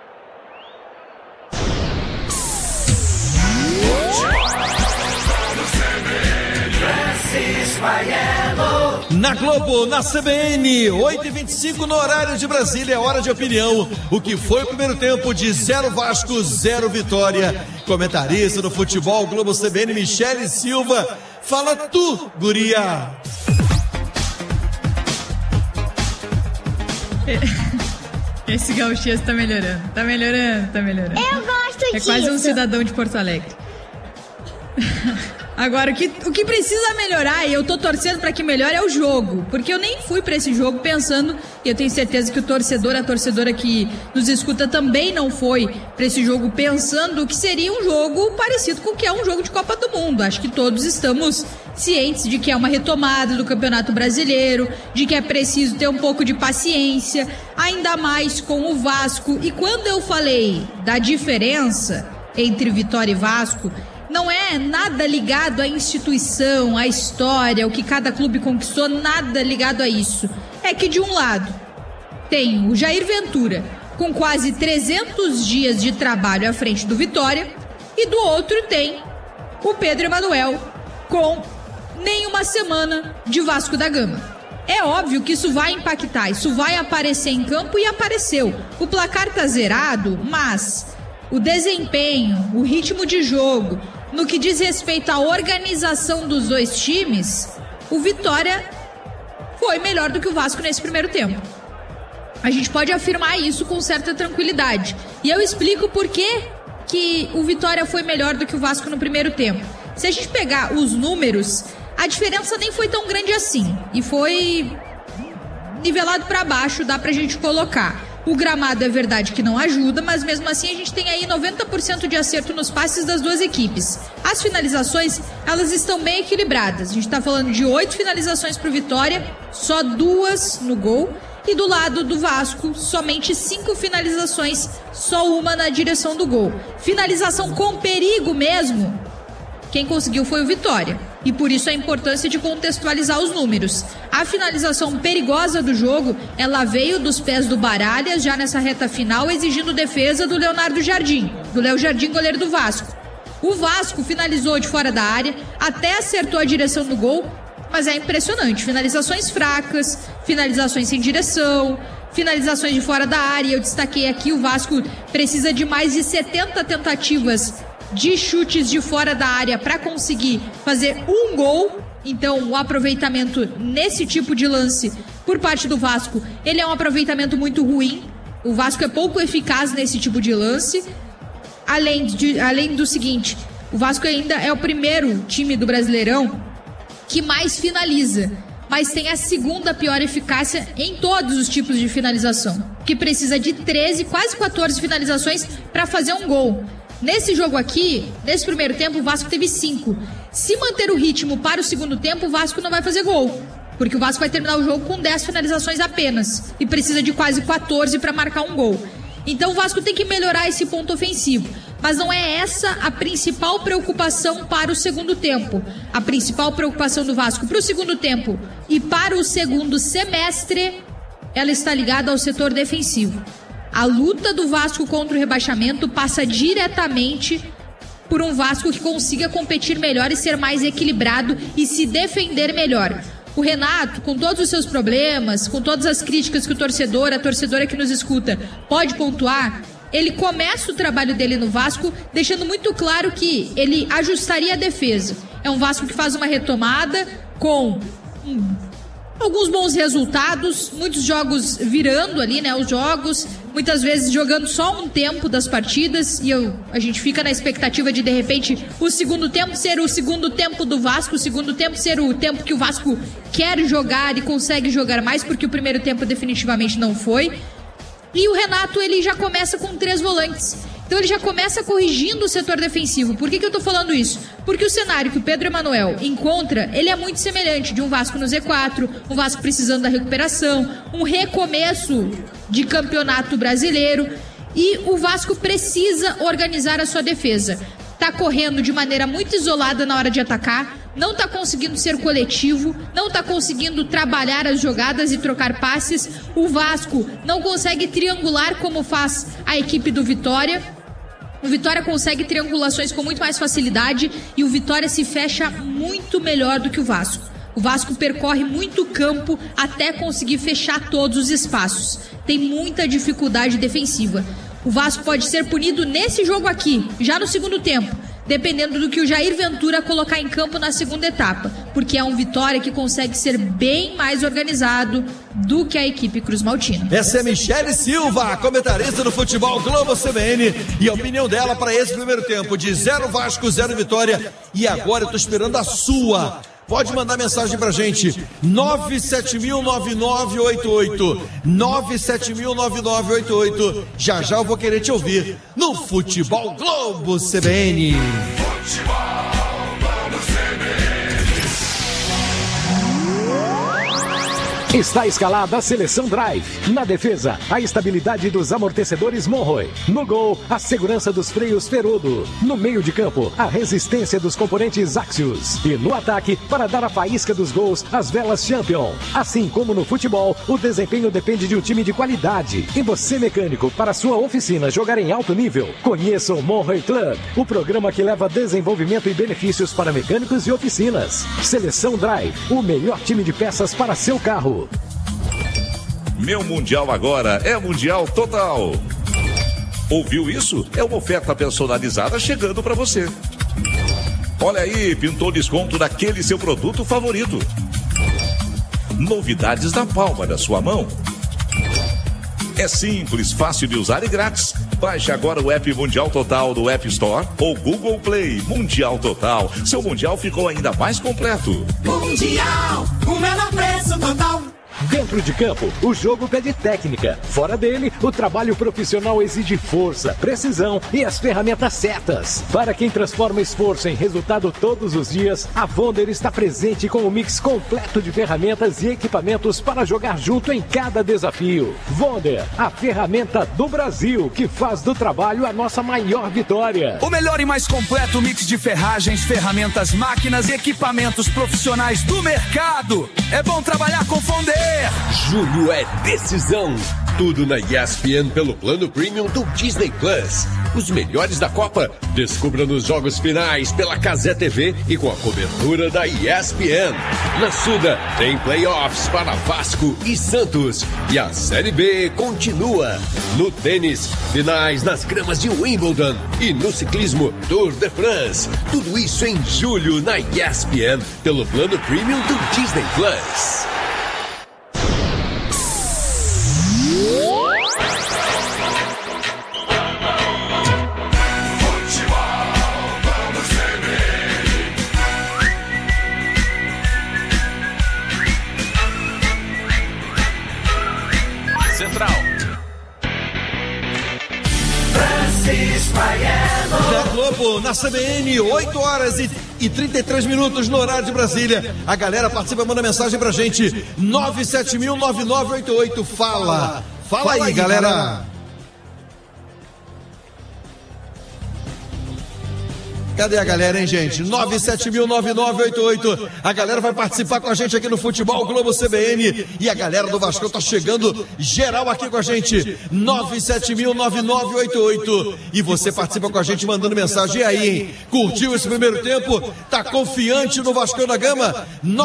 Na Globo, na CBN, 8h25 no horário de Brasília, é hora de opinião. O que foi o primeiro tempo de 0 Vasco, 0 Vitória. Comentarista do Futebol Globo CBN, Michele Silva. Fala tu, guria. Esse gauchês tá melhorando. Eu gosto disso. É quase um cidadão de Porto Alegre. Agora, o que precisa melhorar, e eu tô torcendo pra que melhore, é o jogo. Porque eu nem fui pra esse jogo pensando, e eu tenho certeza que o torcedor, a torcedora que nos escuta também não foi pra esse jogo pensando que seria um jogo parecido com o que é um jogo de Copa do Mundo. Acho que todos estamos cientes de que é uma retomada do Campeonato Brasileiro, de que é preciso ter um pouco de paciência, ainda mais com o Vasco. E quando eu falei da diferença entre Vitória e Vasco, não é nada ligado à instituição, à história, o que cada clube conquistou, nada ligado a isso. É que de um lado tem o Jair Ventura, com quase 300 dias de trabalho à frente do Vitória, e do outro tem o Pedro Emanuel, com nenhuma semana de Vasco da Gama. É óbvio que isso vai impactar, isso vai aparecer em campo e apareceu. O placar tá zerado, mas o desempenho, o ritmo de jogo, no que diz respeito à organização dos dois times, o Vitória foi melhor do que o Vasco nesse primeiro tempo. A gente pode afirmar isso com certa tranquilidade. E eu explico por que o Vitória foi melhor do que o Vasco no primeiro tempo. Se a gente pegar os números, a diferença nem foi tão grande assim. E foi nivelado para baixo, dá pra gente colocar. O gramado é verdade que não ajuda, mas mesmo assim a gente tem aí 90% de acerto nos passes das duas equipes. As finalizações, elas estão bem equilibradas. A gente tá falando de 8 finalizações pro Vitória, só 2 no gol. E do lado do Vasco, somente 5 finalizações, só uma na direção do gol. Finalização com perigo mesmo, quem conseguiu foi o Vitória. E por isso a importância de contextualizar os números. A finalização perigosa do jogo, ela veio dos pés do Baralhas, já nessa reta final, exigindo defesa do Leonardo Jardim, do Léo Jardim, goleiro do Vasco. O Vasco finalizou de fora da área, até acertou a direção do gol, mas é impressionante. Finalizações fracas, finalizações sem direção, finalizações de fora da área. Eu destaquei aqui, o Vasco precisa de mais de 70 tentativas de chutes de fora da área para conseguir fazer um gol. Então o aproveitamento nesse tipo de lance por parte do Vasco, ele é um aproveitamento muito ruim. O Vasco é pouco eficaz nesse tipo de lance. Além do seguinte, o Vasco ainda é o primeiro time do Brasileirão que mais finaliza, mas tem a segunda pior eficácia em todos os tipos de finalização, que precisa de 13, quase 14 finalizações para fazer um gol. Nesse jogo aqui, nesse primeiro tempo, o Vasco teve 5. Se manter o ritmo para o segundo tempo, o Vasco não vai fazer gol, porque o Vasco vai terminar o jogo com 10 finalizações apenas e precisa de quase 14 para marcar um gol. Então o Vasco tem que melhorar esse ponto ofensivo. Mas não é essa a principal preocupação para o segundo tempo. A principal preocupação do Vasco para o segundo tempo e para o segundo semestre, ela está ligada ao setor defensivo. A luta do Vasco contra o rebaixamento passa diretamente por um Vasco que consiga competir melhor e ser mais equilibrado e se defender melhor. O Renato, com todos os seus problemas, com todas as críticas que a torcedora que nos escuta pode pontuar, ele começa o trabalho dele no Vasco deixando muito claro que ele ajustaria a defesa. É um Vasco que faz uma retomada com alguns bons resultados, muitos jogos virando ali, né, os jogos, muitas vezes jogando só um tempo das partidas, e a gente fica na expectativa de repente, o segundo tempo ser o segundo tempo do Vasco, o segundo tempo ser o tempo que o Vasco quer jogar e consegue jogar mais, porque o primeiro tempo definitivamente não foi. E o Renato, ele já começa com 3 volantes. Então ele já começa corrigindo o setor defensivo. Por que eu tô falando isso? Porque o cenário que o Pedro Emanuel encontra, ele é muito semelhante de um Vasco no Z4, um Vasco precisando da recuperação, um recomeço de campeonato brasileiro. E o Vasco precisa organizar a sua defesa. Tá correndo de maneira muito isolada na hora de atacar, não tá conseguindo ser coletivo, não tá conseguindo trabalhar as jogadas e trocar passes. O Vasco não consegue triangular como faz a equipe do Vitória. O Vitória consegue triangulações com muito mais facilidade e o Vitória se fecha muito melhor do que o Vasco. O Vasco percorre muito campo até conseguir fechar todos os espaços. Tem muita dificuldade defensiva. O Vasco pode ser punido nesse jogo aqui, já no segundo tempo, dependendo do que o Jair Ventura colocar em campo na segunda etapa, porque é um Vitória que consegue ser bem mais organizado do que a equipe Cruz Maltina. Essa é Michele Silva, comentarista do Futebol Globo CBN, e a opinião dela para esse primeiro tempo de 0 Vasco, 0 Vitória. E agora eu tô esperando a sua. Pode mandar mensagem pra gente, 970009988, 970009988. Já já eu vou querer te ouvir no Futebol Globo CBN. Futebol Globo CBN. Está escalada a seleção Drive. Na defesa, a estabilidade dos amortecedores Monroe. No gol, a segurança dos freios Ferodo. No meio de campo, a resistência dos componentes Axios. E no ataque, para dar a faísca dos gols, as velas Champion. Assim como no futebol, o desempenho depende de um time de qualidade. E você, mecânico, para sua oficina jogar em alto nível, conheça o Monroe Club, o programa que leva desenvolvimento e benefícios para mecânicos e oficinas. Seleção Drive, o melhor time de peças para seu carro. Meu Mundial agora é Mundial Total. Ouviu isso? É uma oferta personalizada chegando para você. Olha aí, pintou desconto daquele seu produto favorito. Novidades na palma da sua mão. É simples, fácil de usar e grátis. Baixe agora o app Mundial Total do App Store ou Google Play. Mundial Total. Seu Mundial ficou ainda mais completo. Mundial, o menor preço total. Dentro de campo, o jogo pede técnica. Fora dele, o trabalho profissional exige força, precisão e as ferramentas certas. Para quem transforma esforço em resultado todos os dias, a Wonder está presente com um mix completo de ferramentas e equipamentos para jogar junto em cada desafio. Wonder, a ferramenta do Brasil, que faz do trabalho a nossa maior vitória. O melhor e mais completo mix de ferragens, ferramentas, máquinas e equipamentos profissionais do mercado. É bom trabalhar com Wonder. Julho é decisão. Tudo na ESPN pelo plano premium do Disney Plus. Os melhores da Copa. Descubra nos jogos finais pela Cazé TV e com a cobertura da ESPN. Na Suda tem playoffs para Vasco e Santos. E a Série B continua. No tênis, finais nas gramas de Wimbledon. E no ciclismo, Tour de France. Tudo isso em julho na ESPN pelo plano premium do Disney Plus. Da Globo, na CBN, 8 horas e 33 minutos no horário de Brasília. A galera participa, manda mensagem pra gente. 970009988. Fala aí, galera. Cadê a galera, hein, gente? 970009988. A galera vai participar com a gente aqui no Futebol Globo CBN. E a galera do Vasco tá chegando geral aqui com a gente. 970009988. E você participa com a gente mandando mensagem. E aí, hein? Curtiu esse primeiro tempo? Tá confiante no Vasco da Gama?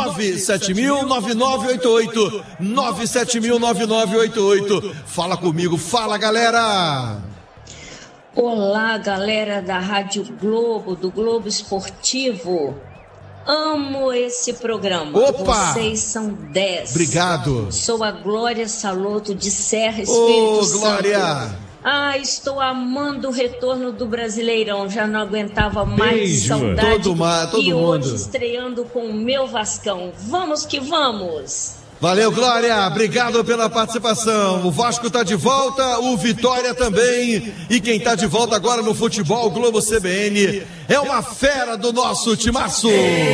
970009988. 970009988. Fala comigo, fala, galera! Olá, galera da Rádio Globo, do Globo Esportivo. Amo esse programa. Opa! Vocês são 10. Obrigado. Sou a Glória Saloto de Serra, Espírito Santo. Glória! Estou amando o retorno do Brasileirão. Já não aguentava mais saudade. Todo e mundo. Hoje estreando com o meu Vascão. Vamos que vamos! Valeu, Glória, obrigado pela participação. O Vasco tá de volta, o Vitória também. E quem tá de volta agora no Futebol Globo CBN é uma fera do nosso timaço.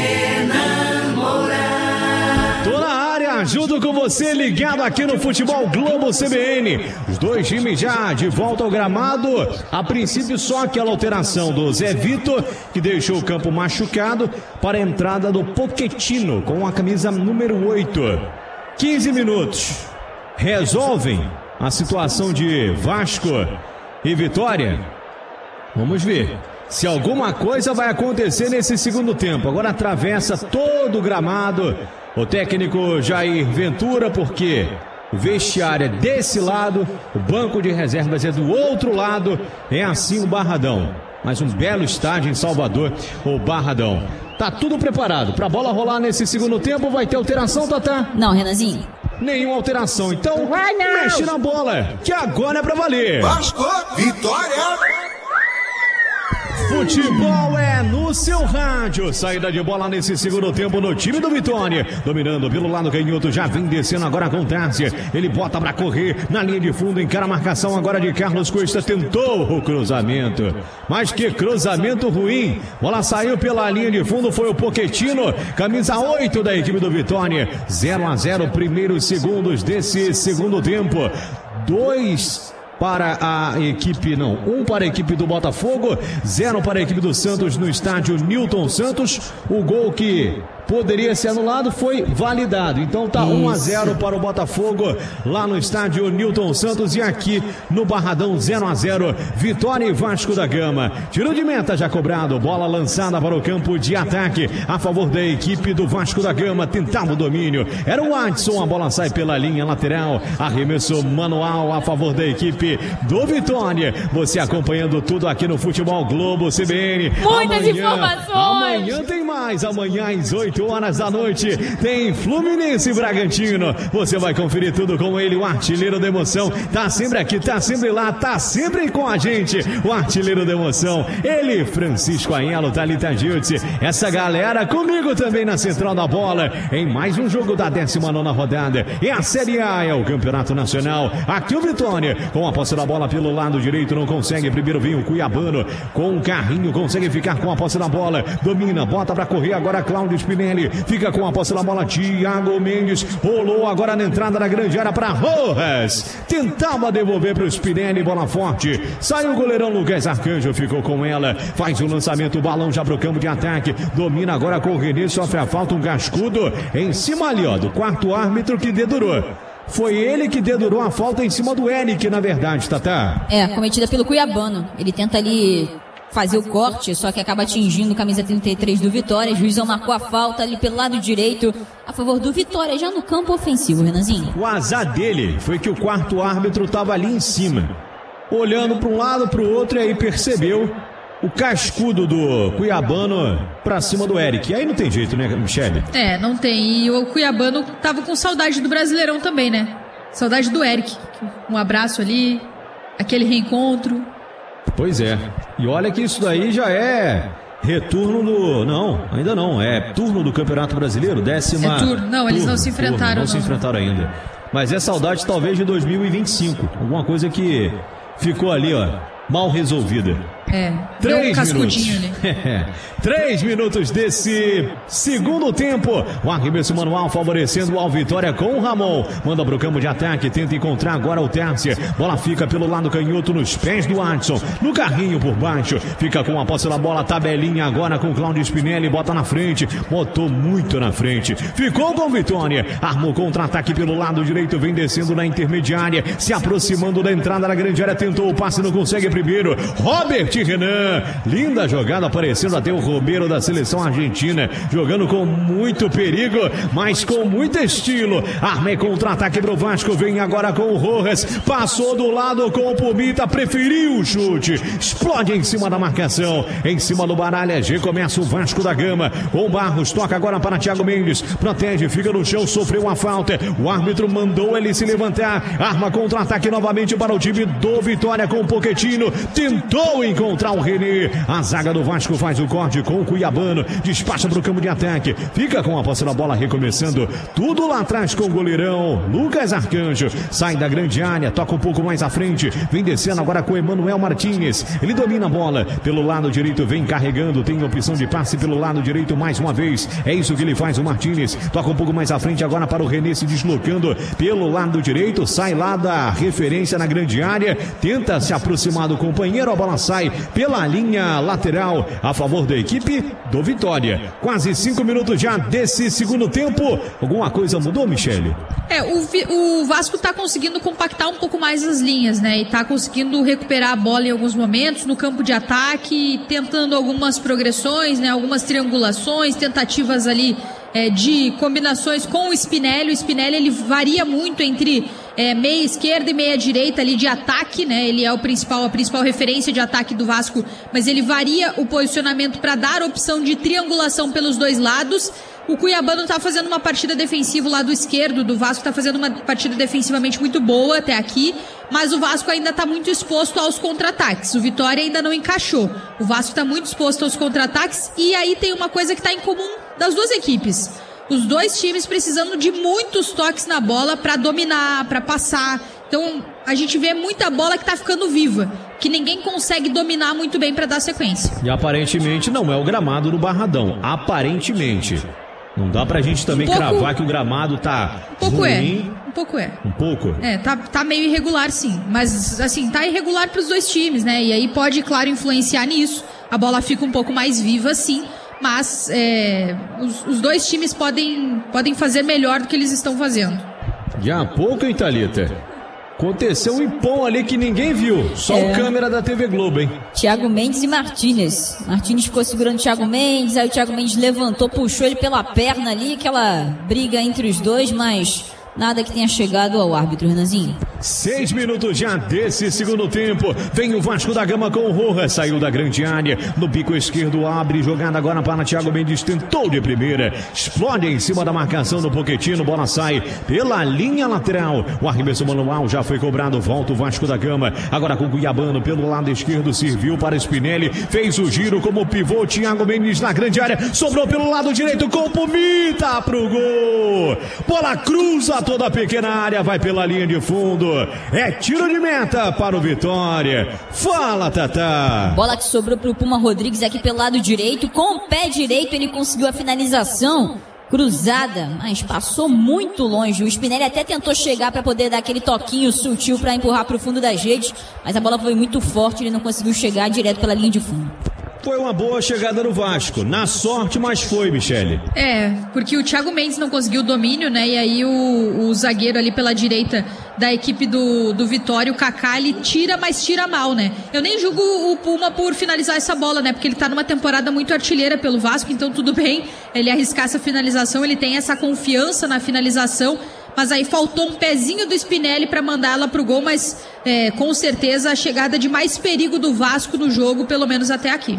Tô na área, junto com você, ligado aqui no Futebol Globo CBN. Os dois times já de volta ao gramado. A princípio, só aquela alteração do Zé Vitor, que deixou o campo machucado, para a entrada do Pochettino, com a camisa número 8. 15 minutos. Resolvem a situação de Vasco e Vitória? Vamos ver se alguma coisa vai acontecer nesse segundo tempo. Agora atravessa todo o gramado o técnico Jair Ventura, porque o vestiário é desse lado, o banco de reservas é do outro lado. É assim o Barradão. Mais um belo estádio em Salvador, o Barradão. Tá tudo preparado pra bola rolar nesse segundo tempo. Vai ter alteração, Tatá? Não, Renanzinho. Nenhuma alteração. Então, mexe na bola, que agora é pra valer. Vasco, Vitória. Futebol é no seu rádio. Saída de bola nesse segundo tempo no time do Vitória. Dominando pelo lado canhoto, já vem descendo agora com Tárcia. Ele bota pra correr na linha de fundo, encara a marcação agora de Carlos Cuesta. Tentou o cruzamento. Mas que cruzamento ruim. Bola saiu pela linha de fundo, foi o Pochettino. Camisa 8 da equipe do Vitória. 0-0, primeiros segundos desse segundo tempo. 2 para a equipe, não, 1 para a equipe do Botafogo, 0 para a equipe do Santos no estádio Nilton Santos. O gol que poderia ser anulado foi validado. Então tá 1-0 para o Botafogo lá no estádio Nilton Santos, e aqui no Barradão 0-0, Vitória e Vasco da Gama. Tiro de meta já cobrado, bola lançada para o campo de ataque a favor da equipe do Vasco da Gama. Tentava o domínio, era o Adson, a bola sai pela linha lateral, arremesso manual a favor da equipe do Vitória. Você acompanhando tudo aqui no Futebol Globo CBN. Muitas informações. Amanhã tem mais, amanhã às 8 horas da noite tem Fluminense e Bragantino. Você vai conferir tudo com ele, o artilheiro da emoção. Tá sempre aqui, tá sempre lá, tá sempre com a gente. O artilheiro da emoção, ele, Francisco Aiello, Thalita Giltz. Essa galera comigo também na Central da Bola, em mais um jogo da 19ª rodada. É a Série A, é o Campeonato Nacional. Aqui o Vitória, com a posse da bola pelo lado direito, não consegue. Primeiro vem o Cuiabano com um carrinho, consegue ficar com a posse da bola. Domina, bota pra correr agora Cláudio Spinelli. Fica com a posse da bola Thiago Mendes. Rolou agora na entrada da grande área para Rojas. Tentava devolver para o Spinelli, bola forte. Saiu o goleirão Lucas Arcanjo, ficou com ela. Faz o lançamento, o balão já para o campo de ataque. Domina agora com o René, sofre a falta, um cascudo em cima ali, ó, do quarto árbitro que dedurou. Foi ele que dedurou a falta em cima do Eric, na verdade, Tatá. Cometida pelo Cuiabano. Ele tenta ali fazer o corte, só que acaba atingindo camisa 33 do Vitória. O juizão marcou a falta ali pelo lado direito a favor do Vitória, já no campo ofensivo, Renanzinho. O azar dele foi que o quarto árbitro estava ali em cima, olhando para um lado, para o outro, e aí percebeu o cascudo do Cuiabano pra cima do Eric. E aí não tem jeito, né, Michele? Não tem. E o Cuiabano tava com saudade do Brasileirão também, né? Saudade do Eric. Um abraço ali, aquele reencontro. Pois é. E olha que isso daí já é retorno do... Não, ainda não. É turno do Campeonato Brasileiro, 10ª... É turno. Não, eles não se enfrentaram. Não se enfrentaram ainda. Mas é saudade talvez de 2025. Alguma coisa que ficou ali, ó, mal resolvida. 3 cascudinho ali. 3 minutos desse segundo tempo. O arremesso manual favorecendo o Vitória com o Ramon. Manda pro campo de ataque, tenta encontrar agora o Tárcia. Bola fica pelo lado canhoto nos pés do Adson. No carrinho por baixo. Fica com a posse da bola, tabelinha agora com Cláudio Spinelli. Bota na frente. Botou muito na frente. Ficou com Vitória. Armou contra-ataque pelo lado direito. Vem descendo na intermediária. Se aproximando da entrada da grande área. Tentou o passe, não consegue primeiro. Robert Renan, linda jogada, aparecendo até o Romero da seleção argentina, jogando com muito perigo, mas com muito estilo. Arma contra-ataque pro Vasco, vem agora com o Rojas, passou do lado com o Pumita, preferiu o chute, explode em cima da marcação, em cima do Baralhas, recomeça o Vasco da Gama, com o Barros, toca agora para Thiago Mendes, protege, fica no chão, sofreu uma falta, o árbitro mandou ele se levantar, arma contra-ataque novamente para o time do Vitória com o Pochettino, tentou encontrar o René, a zaga do Vasco faz o corte com o Cuiabano, despacha para o campo de ataque, fica com a posse da bola, recomeçando tudo lá atrás com o goleirão Lucas Arcanjo, sai da grande área, toca um pouco mais à frente, vem descendo agora com o Emanuel Martins, ele domina a bola, pelo lado direito vem carregando, tem opção de passe pelo lado direito mais uma vez, é isso que ele faz, o Martins, toca um pouco mais à frente agora para o René se deslocando pelo lado direito, sai lá da referência na grande área, tenta se aproximar do companheiro, a bola sai pela linha lateral a favor da equipe do Vitória. Quase 5 minutos já desse segundo tempo. Alguma coisa mudou, Michele? O Vasco tá conseguindo compactar um pouco mais as linhas, né? E tá conseguindo recuperar a bola em alguns momentos no campo de ataque, tentando algumas progressões, né? Algumas triangulações, tentativas ali de combinações com o Spinelli. O Spinelli, ele varia muito entre meia esquerda e meia direita ali de ataque, né? Ele é a principal referência de ataque do Vasco, mas ele varia o posicionamento para dar opção de triangulação pelos dois lados. O Cuiabano tá fazendo uma partida defensiva lá do esquerdo, do Vasco tá fazendo uma partida defensivamente muito boa até aqui, mas o Vasco ainda tá muito exposto aos contra-ataques. O Vitória ainda não encaixou. O Vasco tá muito exposto aos contra-ataques e aí tem uma coisa que tá em comum das duas equipes. Os dois times precisando de muitos toques na bola para dominar, para passar. Então, a gente vê muita bola que tá ficando viva, que ninguém consegue dominar muito bem para dar sequência. E aparentemente não é o gramado do Barradão. Aparentemente. Não dá pra gente também cravar que o gramado tá ruim. Um pouco é. Um pouco? Tá meio irregular, sim. Mas, assim, tá irregular pros dois times, né? E aí pode, claro, influenciar nisso. A bola fica um pouco mais viva, sim. Mas os dois times podem fazer melhor do que eles estão fazendo. De a pouco, hein, Thalita? Aconteceu um impom ali que ninguém viu. Só o câmera da TV Globo, hein? Thiago Mendes e Martínez. Martínez ficou segurando o Thiago Mendes, aí o Thiago Mendes levantou, puxou ele pela perna ali, aquela briga entre os dois, mas nada que tenha chegado ao árbitro, Renanzinho. 6 minutos já desse segundo tempo. Vem o Vasco da Gama com o Rojas. Saiu da grande área. No bico esquerdo abre. Jogada agora para Thiago Mendes. Tentou de primeira. Explode em cima da marcação do Pochettino. Bola sai pela linha lateral. O arremesso manual já foi cobrado. Volta o Vasco da Gama. Agora com o Cuiabano pelo lado esquerdo. Serviu para Spinelli. Fez o giro como pivô. Thiago Mendes na grande área. Sobrou pelo lado direito com o Pumita pro gol. Bola cruza toda a pequena área. Vai pela linha de fundo. É tiro de meta para o Vitória. Fala, Tatá. Bola que sobrou para o Puma Rodrigues aqui pelo lado direito. Com o pé direito ele conseguiu a finalização cruzada, mas passou muito longe. O Spinelli até tentou chegar para poder dar aquele toquinho sutil para empurrar para o fundo das redes, mas a bola foi muito forte, ele não conseguiu chegar direto pela linha de fundo. Foi uma boa chegada no Vasco. Na sorte, mas foi, Michele. Porque o Thiago Mendes não conseguiu o domínio, né? E aí o zagueiro ali pela direita da equipe do Vitória, o Kaká, ele tira, mas tira mal, né? Eu nem julgo o Puma por finalizar essa bola, né? Porque ele tá numa temporada muito artilheira pelo Vasco, então tudo bem ele arriscar essa finalização, ele tem essa confiança na finalização. Mas aí faltou um pezinho do Spinelli para mandar ela pro gol, mas com certeza a chegada de mais perigo do Vasco no jogo, pelo menos até aqui.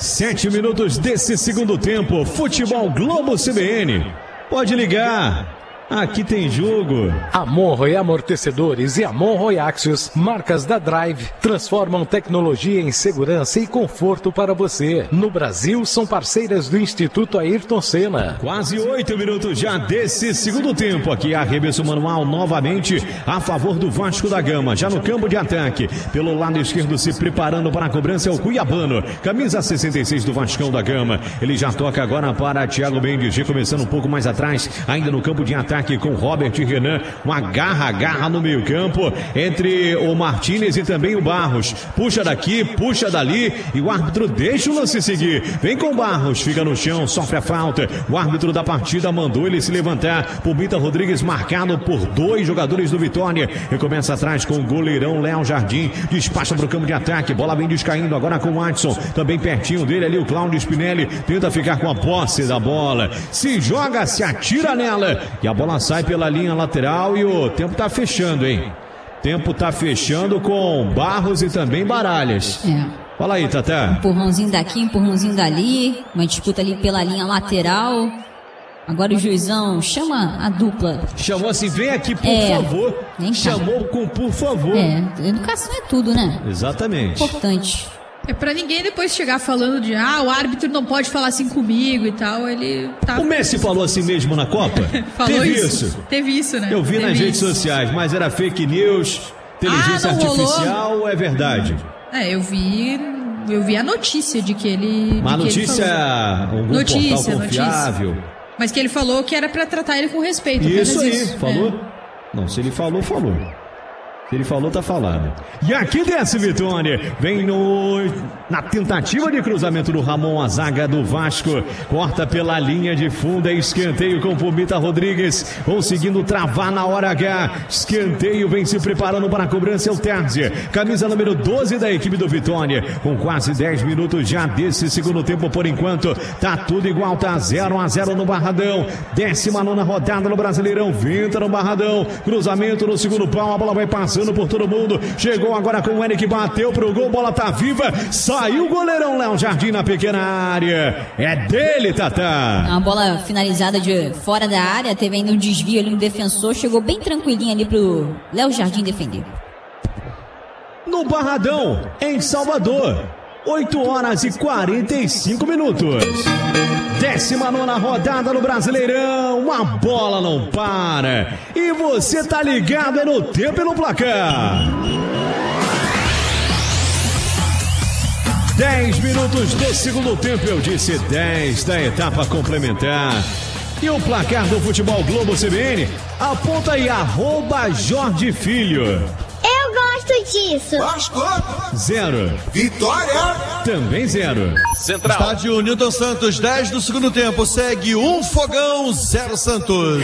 7 minutos desse segundo tempo. Futebol Globo CBN. Pode ligar. Aqui tem jogo. Amorro e Amortecedores e Amorro e Axios, marcas da Drive, transformam tecnologia em segurança e conforto para você. No Brasil, são parceiras do Instituto Ayrton Senna. Quase 8 minutos já desse segundo tempo. Aqui arremesso manual novamente a favor do Vasco da Gama. Já no campo de ataque. Pelo lado esquerdo se preparando para a cobrança é o Cuiabano. Camisa 66 do Vascão da Gama. Ele já toca agora para Thiago Mendes. Começando um pouco mais atrás, ainda no campo de ataque. Com Robert e Renan, uma garra no meio campo entre o Martínez e também o Barros, puxa daqui, puxa dali e o árbitro deixa o lance seguir, vem com o Barros, fica no chão, sofre a falta, o árbitro da partida mandou ele se levantar, Pumita Rodrigues marcado por 2 jogadores do Vitória, e começa atrás com o goleirão Léo Jardim, despacha para o campo de ataque, bola vem descaindo agora com o Adson, também pertinho dele ali o Cláudio Spinelli, tenta ficar com a posse da bola, se joga, se atira nela e a bola sai pela linha lateral e o tempo tá fechando, hein? Tempo tá fechando com Barros e também Baralhas. Fala aí, Tatá. Empurrãozinho daqui, empurrãozinho dali. Uma disputa ali pela linha lateral. Agora o juizão chama a dupla. Chamou assim, vem aqui, por favor. Chamou com por favor. Educação é tudo, né? Exatamente. Importante. Pra ninguém depois chegar falando de o árbitro não pode falar assim comigo e tal, ele tá... O Messi falou assim mesmo na Copa? Falou isso? Teve isso, né? Eu vi nas redes sociais, mas era fake news, inteligência artificial ou é verdade? Eu vi a notícia de que ele... Uma notícia, algum portal confiável. Mas que ele falou que era pra tratar ele com respeito. Isso aí, falou? Não, se ele falou, falou. Se ele falou, tá falado. E aqui desce Vitória. Vem na tentativa de cruzamento do Ramon, a zaga do Vasco. Corta pela linha de fundo. É escanteio com Pumita Rodrigues. Conseguindo travar na hora H. Escanteio vem se preparando para a cobrança. É o Tércia. Camisa número 12 da equipe do Vitória. Com quase 10 minutos já desse segundo tempo por enquanto. Tá tudo igual. Tá 0-0 no Barradão. 19ª rodada no Brasileirão. Venta no Barradão. Cruzamento no segundo pau. A bola vai passar passando por todo mundo. Chegou agora com o Eric, bateu pro gol, bola tá viva. Saiu o goleirão Léo Jardim na pequena área. É dele, Tatá. Uma bola finalizada de fora da área, teve ainda um desvio ali no defensor, chegou bem tranquilinho ali pro Léo Jardim defender. No Barradão, em Salvador, 8 horas e 45 minutos. 19ª rodada no Brasileirão, a bola não para. E você tá ligado no tempo e no placar. 10 minutos do segundo tempo, eu disse 10 da etapa complementar. E o placar do Futebol Globo CBN, aponta aí, @Jorge Filho. Eu gosto disso. Vasco. 0. Vitória. Também 0. Central. Estádio Newton Santos, 10 do segundo tempo. Segue 1 Fogão, 0 Santos.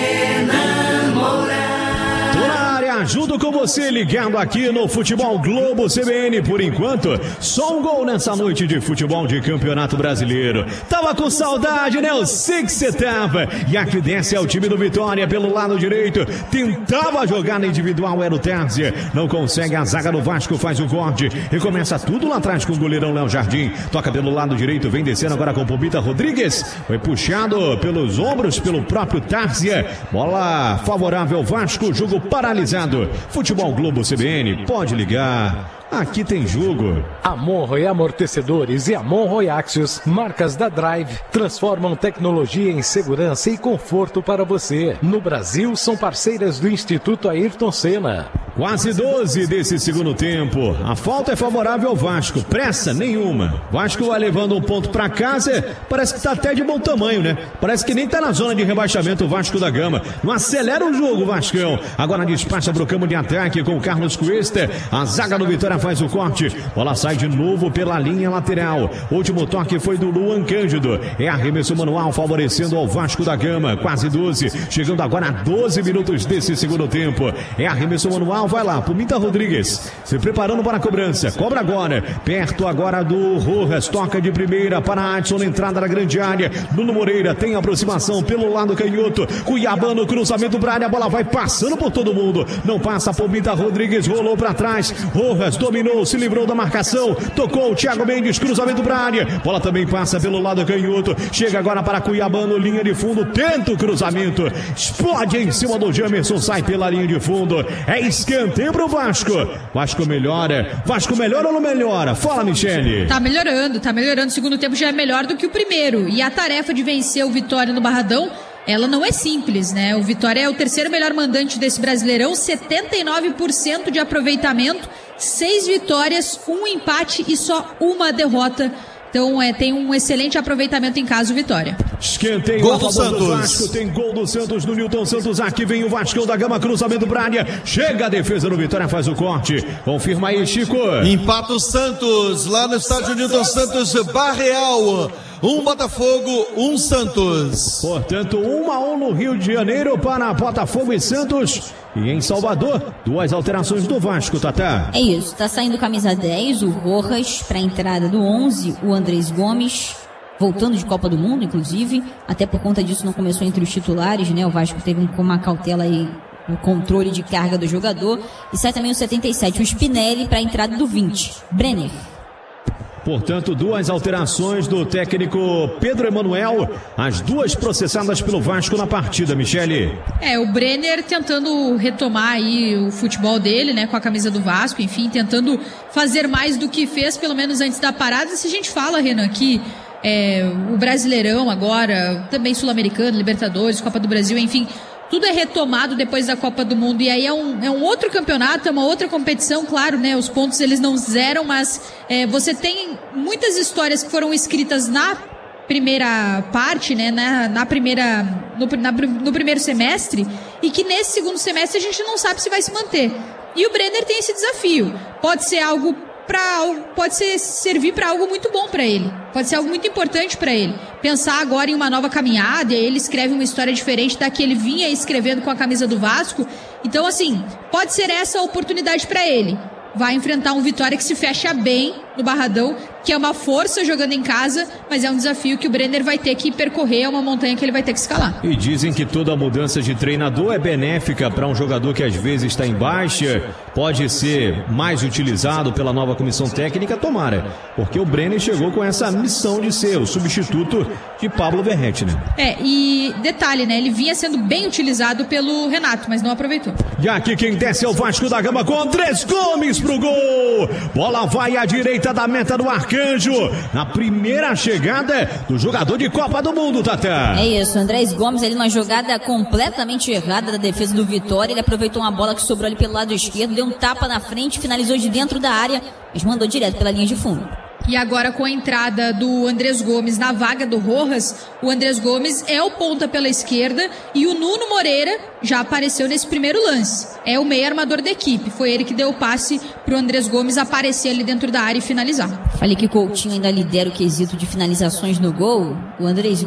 Tô na área, junto com você, ligado aqui no Futebol Globo CBN. Por enquanto, só um gol nessa noite de futebol de Campeonato Brasileiro. Tava com saudade, né? Eu sei que você tava. E aqui desce é o time do Vitória pelo lado direito. Tentava jogar na individual, era o Tércia. Não consegue, a zaga do Vasco faz o corte. E começa tudo lá atrás com o goleirão Léo Jardim. Toca pelo lado direito, vem descendo agora com o Pumita Rodrigues. Foi puxado pelos ombros pelo próprio Tércia. Bola favorável ao Vasco, jogo paralisado. Futebol Globo CBN, pode ligar. Aqui tem jogo. Amon e Amortecedores e Amon Royaxios, marcas da Drive, transformam tecnologia em segurança e conforto para você. No Brasil, são parceiras do Instituto Ayrton Senna. Quase 12 desse segundo tempo. A falta é favorável ao Vasco. Pressa nenhuma. Vasco vai levando um ponto para casa. Parece que tá até de bom tamanho, né? Parece que nem tá na zona de rebaixamento o Vasco da Gama. Não acelera o jogo, Vascão. Agora despacha pro campo de ataque com o Carlos Cuesta. A zaga do Vitória faz o corte. Bola sai de novo pela linha lateral. Último toque foi do Luan Cândido. É arremesso manual favorecendo ao Vasco da Gama. Quase 12. Chegando agora a 12 minutos desse segundo tempo. É arremesso manual. Vai lá, Pumita Rodrigues se preparando para a cobrança, cobra agora, perto agora do Rojas, toca de primeira para Adson, na entrada da grande área. Nuno Moreira tem aproximação pelo lado canhoto, Cuiabá no cruzamento para a área, a bola vai passando por todo mundo, não passa, Pumita Rodrigues rolou para trás, Rojas dominou, se livrou da marcação, tocou o Thiago Mendes, cruzamento para a área, bola também passa pelo lado canhoto, chega agora para Cuiabá no linha de fundo, tenta o cruzamento, explode em cima do Jamerson, sai pela linha de fundo, é escanteio pro Vasco. Vasco melhora. Vasco melhora ou não melhora? Fala, Michele. Tá melhorando. O segundo tempo já é melhor do que o primeiro. E a tarefa de vencer o Vitória no Barradão, ela não é simples, né? O Vitória é o terceiro melhor mandante desse Brasileirão, 79% de aproveitamento, 6 vitórias, 1 empate e só 1 derrota. Então tem um excelente aproveitamento em casa o Vitória. Escanteio gol a do favor Santos. do Vasco, tem gol do Santos no Newton Santos, aqui vem o Vascão da Gama, cruzamento para área, chega a defesa do Vitória, faz o corte, confirma aí, Chico. Empata o Santos, lá no estádio Newton Santos, Barreal. 1 Botafogo, 1 Santos. Portanto, 1-1 no Rio de Janeiro para Botafogo e Santos. E em Salvador, 2 alterações do Vasco, Tatá. É isso, tá saindo camisa 10, o Rojas, para a entrada do 11, o Andrés Gomes, voltando de Copa do Mundo, inclusive, até por conta disso não começou entre os titulares, né? O Vasco teve uma cautela aí no controle de carga do jogador. E sai também o 77, o Spinelli, para a entrada do 20, Brenner. Portanto, 2 alterações do técnico Pedro Emanuel, as 2 processadas pelo Vasco na partida, Michele. O Brenner tentando retomar aí o futebol dele, né, com a camisa do Vasco, enfim, tentando fazer mais do que fez, pelo menos antes da parada. Se a gente fala, Renan, que o Brasileirão agora, também Sul-Americano, Libertadores, Copa do Brasil, enfim, tudo é retomado depois da Copa do Mundo, e aí é um outro campeonato, é uma outra competição, claro, né, os pontos eles não zeram, mas você tem muitas histórias que foram escritas na primeira parte, né, no primeiro semestre, e que nesse segundo semestre a gente não sabe se vai se manter. E o Brenner tem esse desafio, pode servir para algo muito bom para ele, pode ser algo muito importante para ele, pensar agora em uma nova caminhada, e aí ele escreve uma história diferente da que ele vinha escrevendo com a camisa do Vasco. Então assim, pode ser essa a oportunidade para ele, vai enfrentar um Vitória que se fecha bem no Barradão, que é uma força jogando em casa, mas é um desafio que o Brenner vai ter que percorrer, é uma montanha que ele vai ter que escalar. E dizem que toda mudança de treinador é benéfica para um jogador que às vezes está em baixa, pode ser mais utilizado pela nova comissão técnica, tomara, porque o Brenner chegou com essa missão de ser o substituto de Pablo Verrete, né? E detalhe, né, ele vinha sendo bem utilizado pelo Renato, mas não aproveitou. E aqui quem desce é o Vasco da Gama com Andrés Gomes pro gol. Bola vai à direita da meta do Arcanjo, na primeira chegada do jogador de Copa do Mundo, Tatá. É isso, Andrés Gomes ali numa jogada completamente errada da defesa do Vitória, ele aproveitou uma bola que sobrou ali pelo lado esquerdo, deu um tapa na frente, finalizou de dentro da área, mas mandou direto pela linha de fundo. E agora com a entrada do Andrés Gomes na vaga do Rojas, o Andrés Gomes é o ponta pela esquerda e o Nuno Moreira já apareceu nesse primeiro lance. É o meio armador da equipe, foi ele que deu o passe pro Andrés Gomes aparecer ali dentro da área e finalizar. Falei que Coutinho ainda lidera o quesito de finalizações no gol. O Andrés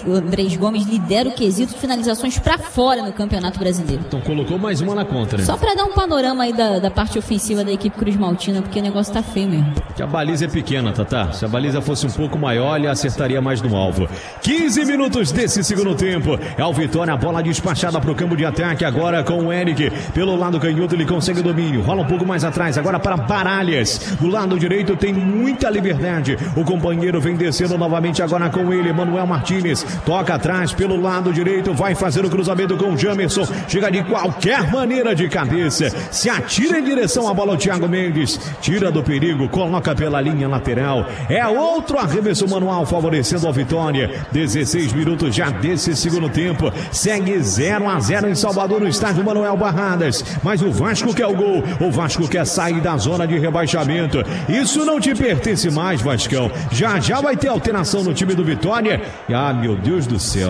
Gomes lidera o quesito de finalizações pra fora no Campeonato Brasileiro. Então colocou mais uma na conta, né? Só pra dar um panorama aí da parte ofensiva da equipe Cruz Maltina, porque o negócio tá feio mesmo. Que a baliza é pequena, Tatá. Se a baliza fosse um pouco maior, ele acertaria mais no alvo. 15 minutos desse segundo tempo. É o Vitória, a bola despachada pro campo de ataque agora com o Eric. Pelo lado canhoto ele consegue o domínio. Rola um pouco mais atrás, agora para Baralhas. Do lado direito tem muita liberdade. O companheiro vem descendo novamente agora com ele, Manuel Martínez. Toca atrás pelo lado direito, vai fazer o cruzamento com o Jamerson. Chega de qualquer maneira de cabeça. Se atira em direção à bola o Thiago Mendes. Tira do perigo, coloca pela linha lateral. É outro arremesso manual favorecendo a Vitória. 16 minutos já desse segundo tempo. Segue 0-0 em Salvador, no estádio Manuel Barradas. Mas o Vasco quer o gol. O Vasco quer sair da zona de rebaixamento. Isso não te pertence mais, Vascão. Já vai ter alteração no time do Vitória. Ah, meu Deus do céu.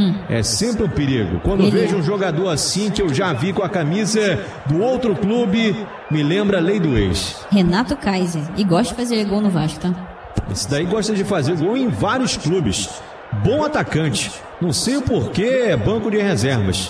É sempre um perigo. Quando vejo um jogador assim que eu já vi com a camisa do outro clube, me lembra a lei do ex. Renato Kaiser. E gosta de fazer gol no Vasco, tá? Esse daí gosta de fazer gol em vários clubes. Bom atacante. Não sei o porquê, é banco de reservas.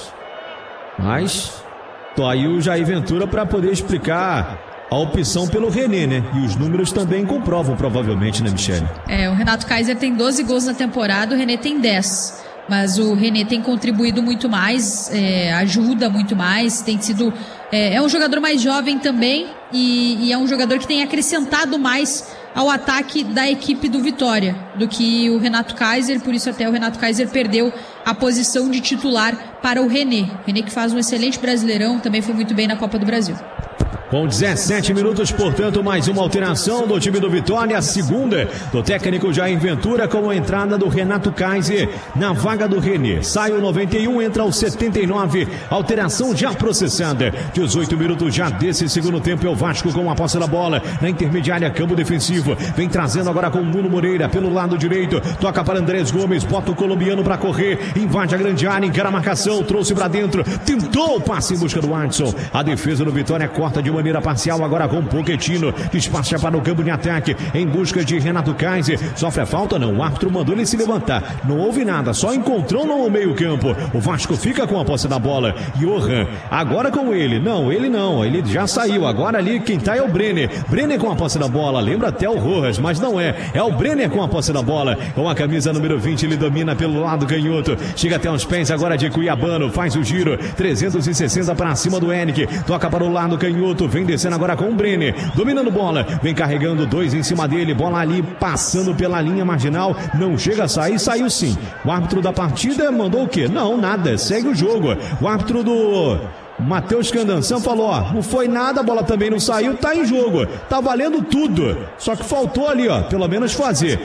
Mas tô aí o Jair Ventura para poder explicar a opção pelo René, né? E os números também comprovam, provavelmente, né, Michele? O Renato Kaiser tem 12 gols na temporada, o René tem 10. Mas o René tem contribuído muito mais, ajuda muito mais, tem sido... É um jogador mais jovem também e é um jogador que tem acrescentado mais ao ataque da equipe do Vitória do que o Renato Kaiser, por isso até o Renato Kaiser perdeu a posição de titular para o René. René que faz um excelente Brasileirão, também foi muito bem na Copa do Brasil. Com 17 minutos, portanto, mais uma alteração do time do Vitória, a segunda do técnico Jair Ventura, com a entrada do Renato Kaiser na vaga do René. Sai o 91, entra o 79, alteração já processada. 18 minutos já desse segundo tempo, é o Vasco com a posse da bola na intermediária, campo defensivo. Vem trazendo agora com o Nuno Moreira pelo lado direito, toca para Andrés Gomes, bota o colombiano para correr, invade a grande área, encara a marcação, trouxe para dentro, tentou o passe em busca do Adson. A defesa do Vitória corta de maneira parcial agora com Pochettino, despacha para o campo de ataque em busca de Renato Kaiser. Sofre a falta? Não, o árbitro mandou ele se levantar, não houve nada, só encontrou no meio campo. O Vasco fica com a posse da bola. Johan, agora com ele, não, ele já saiu, agora ali quem tá é o Brenner com a posse da bola, lembra até o Rojas, mas não é o Brenner com a posse da bola, com a camisa número 20, ele domina pelo lado canhoto, chega até os pés agora de Cuiabano, faz o giro, 360 para cima do Henrique, toca para o lado canhoto, vem descendo agora com o Brenner, dominando bola, vem carregando dois em cima dele, bola ali passando pela linha marginal, não chega a sair, saiu sim. O árbitro da partida mandou o quê? Não, nada, segue o jogo. O árbitro do Matheus Candanção falou, não foi nada, a bola também não saiu, tá em jogo, tá valendo tudo. Só que faltou ali, pelo menos fazer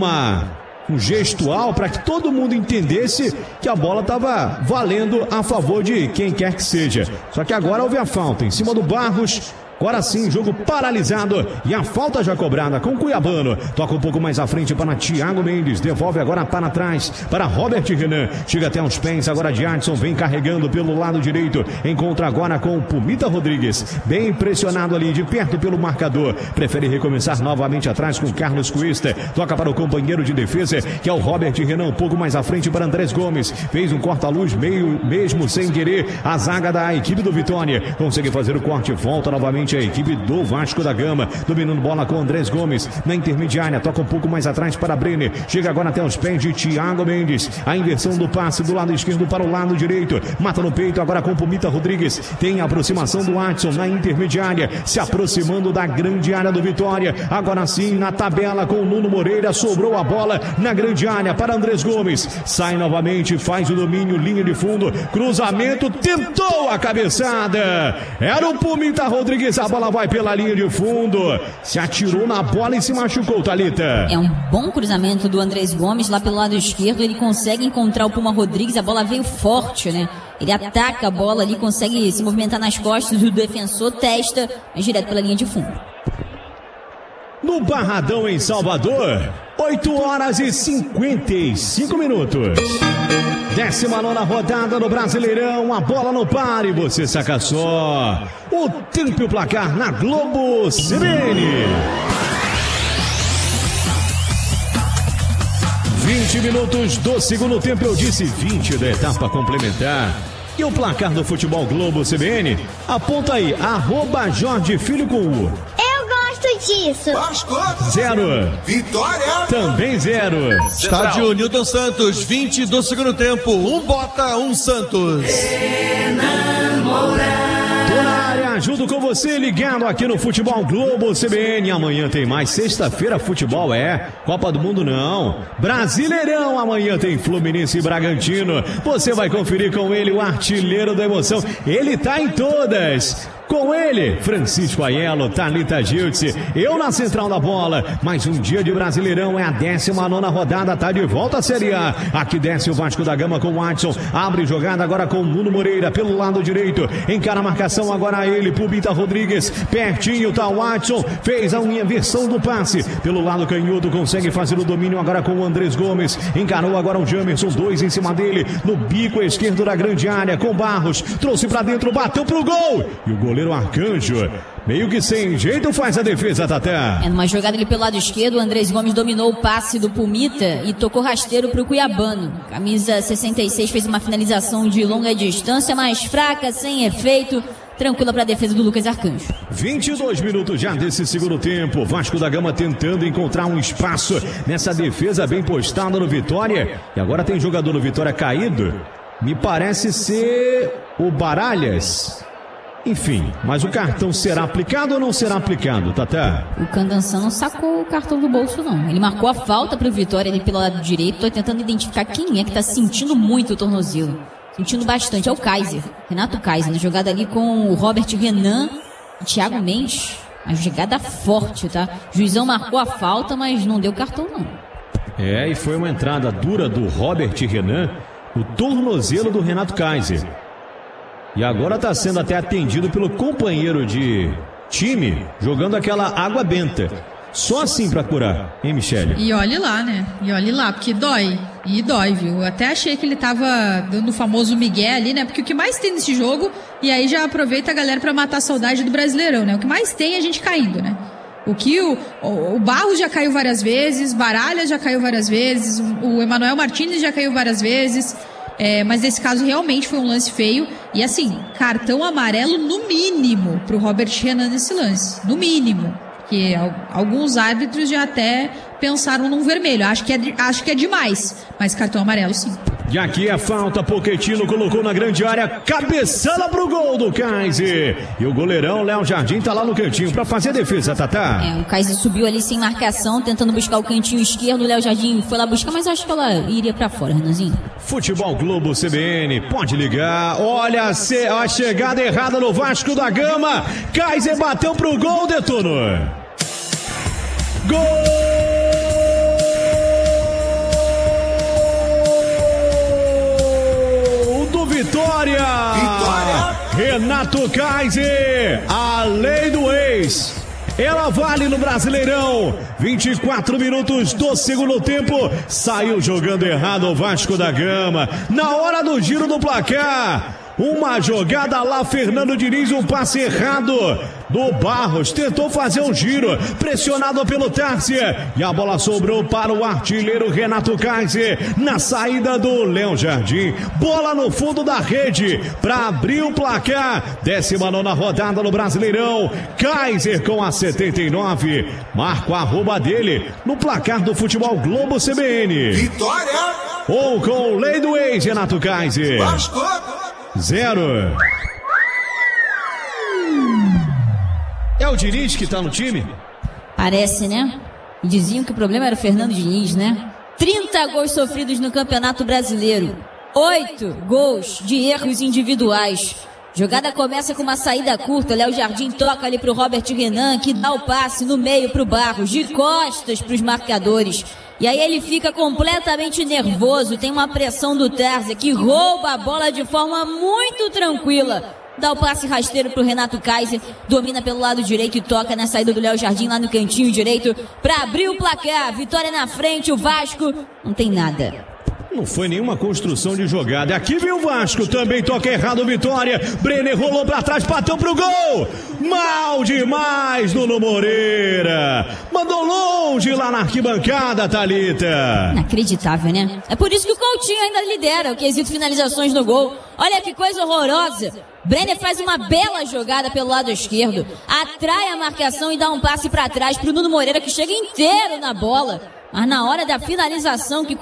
um gestual para que todo mundo entendesse que a bola estava valendo a favor de quem quer que seja. Só que agora houve a falta em cima do Barros. Agora sim, jogo paralisado e a falta já cobrada com Cuiabano. Toca um pouco mais à frente para Thiago Mendes. Devolve agora para trás para Robert Renan. Chega até os pés agora de Adson. Vem carregando pelo lado direito. Encontra agora com Pumita Rodrigues. Bem pressionado ali de perto pelo marcador. Prefere recomeçar novamente atrás com Carlos Cuesta. Toca para o companheiro de defesa que é o Robert Renan. Um pouco mais à frente para Andrés Gomes. Fez um corta-luz mesmo sem querer. A zaga da equipe do Vitória consegue fazer o corte. Volta novamente novamente a equipe do Vasco da Gama. Dominando bola com Andrés Gomes na intermediária. Toca um pouco mais atrás para Brenner. Chega agora até os pés de Thiago Mendes. A inversão do passe do lado esquerdo para o lado direito. Mata no peito agora com Pumita Rodrigues. Tem a aproximação do Watson na intermediária. Se aproximando da grande área do Vitória. Agora sim na tabela com o Nuno Moreira. Sobrou a bola na grande área para Andrés Gomes. Sai novamente, faz o domínio, linha de fundo. Cruzamento, tentou a cabeçada. Era o Pumita Rodrigues. A bola vai pela linha de fundo. Se atirou na bola e se machucou, Thalita. É um bom cruzamento do Andrés Gomes lá pelo lado esquerdo. Ele consegue encontrar o Puma Rodrigues. A bola veio forte, né? Ele ataca a bola ali, consegue se movimentar nas costas do defensor, testa, mas direto pela linha de fundo. No Barradão, em Salvador, 8 horas e 55 minutos. 19ª rodada no Brasileirão, a bola no par e você saca só. O tempo e o placar na Globo CBN. 20 minutos do segundo tempo, eu disse 20 da etapa complementar. E o placar do Futebol Globo CBN? Aponta aí, @Jorge Filho com U. Disso. Vasco 0. Vitória. Também 0. Estádio Newton Santos, 20 do segundo tempo. Um Bota, um Santos. Tô na área, junto com você, ligado aqui no Futebol Globo CBN. Amanhã tem mais. Sexta-feira, futebol Copa do Mundo não. Brasileirão, amanhã tem Fluminense e Bragantino. Você vai conferir com ele, o artilheiro da emoção. Ele tá em todas. Com ele, Francisco Aiello, Thalita Giltze, eu na central da bola. Mais um dia de Brasileirão, é a 19ª rodada, tá de volta à Série A. Aqui desce o Vasco da Gama com o Watson, abre jogada agora com o Nuno Moreira pelo lado direito. Encara a marcação agora ele, Pumita Rodrigues, pertinho tá o Watson, fez a inversão do passe. Pelo lado canhoto, consegue fazer o domínio agora com o Andrés Gomes. Encarou agora o Jamerson, 2 em cima dele, no bico esquerdo da grande área, com Barros, trouxe pra dentro, bateu pro gol. E o goleiro Arcanjo, meio que sem jeito, faz a defesa, Tatá. Numa jogada ali pelo lado esquerdo, o Andrés Gomes dominou o passe do Pumita e tocou rasteiro pro Cuiabano. Camisa 66 fez uma finalização de longa distância, mais fraca, sem efeito. Tranquila para a defesa do Lucas Arcanjo. 22 minutos já desse segundo tempo. Vasco da Gama tentando encontrar um espaço nessa defesa bem postada no Vitória. E agora tem jogador do Vitória caído. Me parece ser o Baralhas. Enfim, mas o cartão será aplicado ou não será aplicado, Tatá? O Candançã não sacou o cartão do bolso, não. Ele marcou a falta para o Vitória ali pelo lado direito. Estou tentando identificar quem é que está sentindo muito o tornozelo. Sentindo bastante. É o Kaiser, Renato Kaiser. Na jogada ali com o Robert Renan e Thiago Mendes. Uma jogada forte, tá? O juizão marcou a falta, mas não deu cartão, não. E foi uma entrada dura do Robert Renan. O tornozelo do Renato Kaiser. E agora está sendo até atendido pelo companheiro de time, jogando aquela água benta. Só assim para curar, hein, Michele? E olhe lá, né? E olhe lá, porque dói. E dói, viu? Eu até achei que ele tava dando o famoso migué ali, né? Porque o que mais tem nesse jogo, e aí já aproveita a galera para matar a saudade do Brasileirão, né? O que mais tem é a gente caindo, né? O Barros já caiu várias vezes, Baralhas já caiu várias vezes, o Emanuel Martínez já caiu várias vezes. Mas nesse caso realmente foi um lance feio. E assim, cartão amarelo no mínimo pro Robert Renan nesse lance. No mínimo. Porque alguns árbitros já até pensaram num vermelho. Acho que é demais. Mas cartão amarelo sim. E aqui é falta, Pochettino colocou na grande área, cabeçada pro gol do Kaiser. E o goleirão Léo Jardim tá lá no cantinho pra fazer a defesa, Tatá. O Kaiser subiu ali sem marcação, tentando buscar o cantinho esquerdo. O Léo Jardim foi lá buscar, mas acho que ela iria pra fora, Renanzinho. Futebol Globo CBN, pode ligar. Olha a chegada errada no Vasco da Gama. Kaiser bateu pro gol, detonou. Gol! Vitória! Renato Kaiser, a lei do ex. Ela vale no Brasileirão. 24 minutos do segundo tempo. Saiu jogando errado o Vasco da Gama. Na hora do giro do placar. Uma jogada lá, Fernando Diniz, um passe errado do Barros, tentou fazer um giro, pressionado pelo Tárcia, e a bola sobrou para o artilheiro Renato Kaiser, na saída do Léo Jardim, bola no fundo da rede, para abrir o placar, 19ª rodada no Brasileirão, Kaiser com a 79, marca o arroba dele, no placar do Futebol Globo CBN. Vitória! Ou com lei do ex, Renato Kaiser. 0. É o Diniz que tá no time? Parece, né? E diziam que o problema era o Fernando Diniz, né? 30 gols sofridos no Campeonato Brasileiro. 8 gols de erros individuais. Jogada começa com uma saída curta. Léo Jardim toca ali pro Robert Renan, que dá o passe no meio pro Barros, de costas pros marcadores. E aí ele fica completamente nervoso. Tem uma pressão do Tárcia, que rouba a bola de forma muito tranquila. Dá o passe rasteiro pro Renato Kaiser, domina pelo lado direito e toca na saída do Léo Jardim lá no cantinho direito para abrir o placar. Vitória na frente, o Vasco não tem nada. Não foi nenhuma construção de jogada. Aqui vem o Vasco, também toca errado, Vitória. Brenner rolou pra trás, bateu pro gol. Mal demais, Nuno Moreira. Mandou longe lá na arquibancada, Thalita. Inacreditável, né? É por isso que o Coutinho ainda lidera o quesito finalizações no gol. Olha que coisa horrorosa. Brenner faz uma bela jogada pelo lado esquerdo, atrai a marcação e dá um passe pra trás pro Nuno Moreira, que chega inteiro na bola. Mas na hora da finalização, que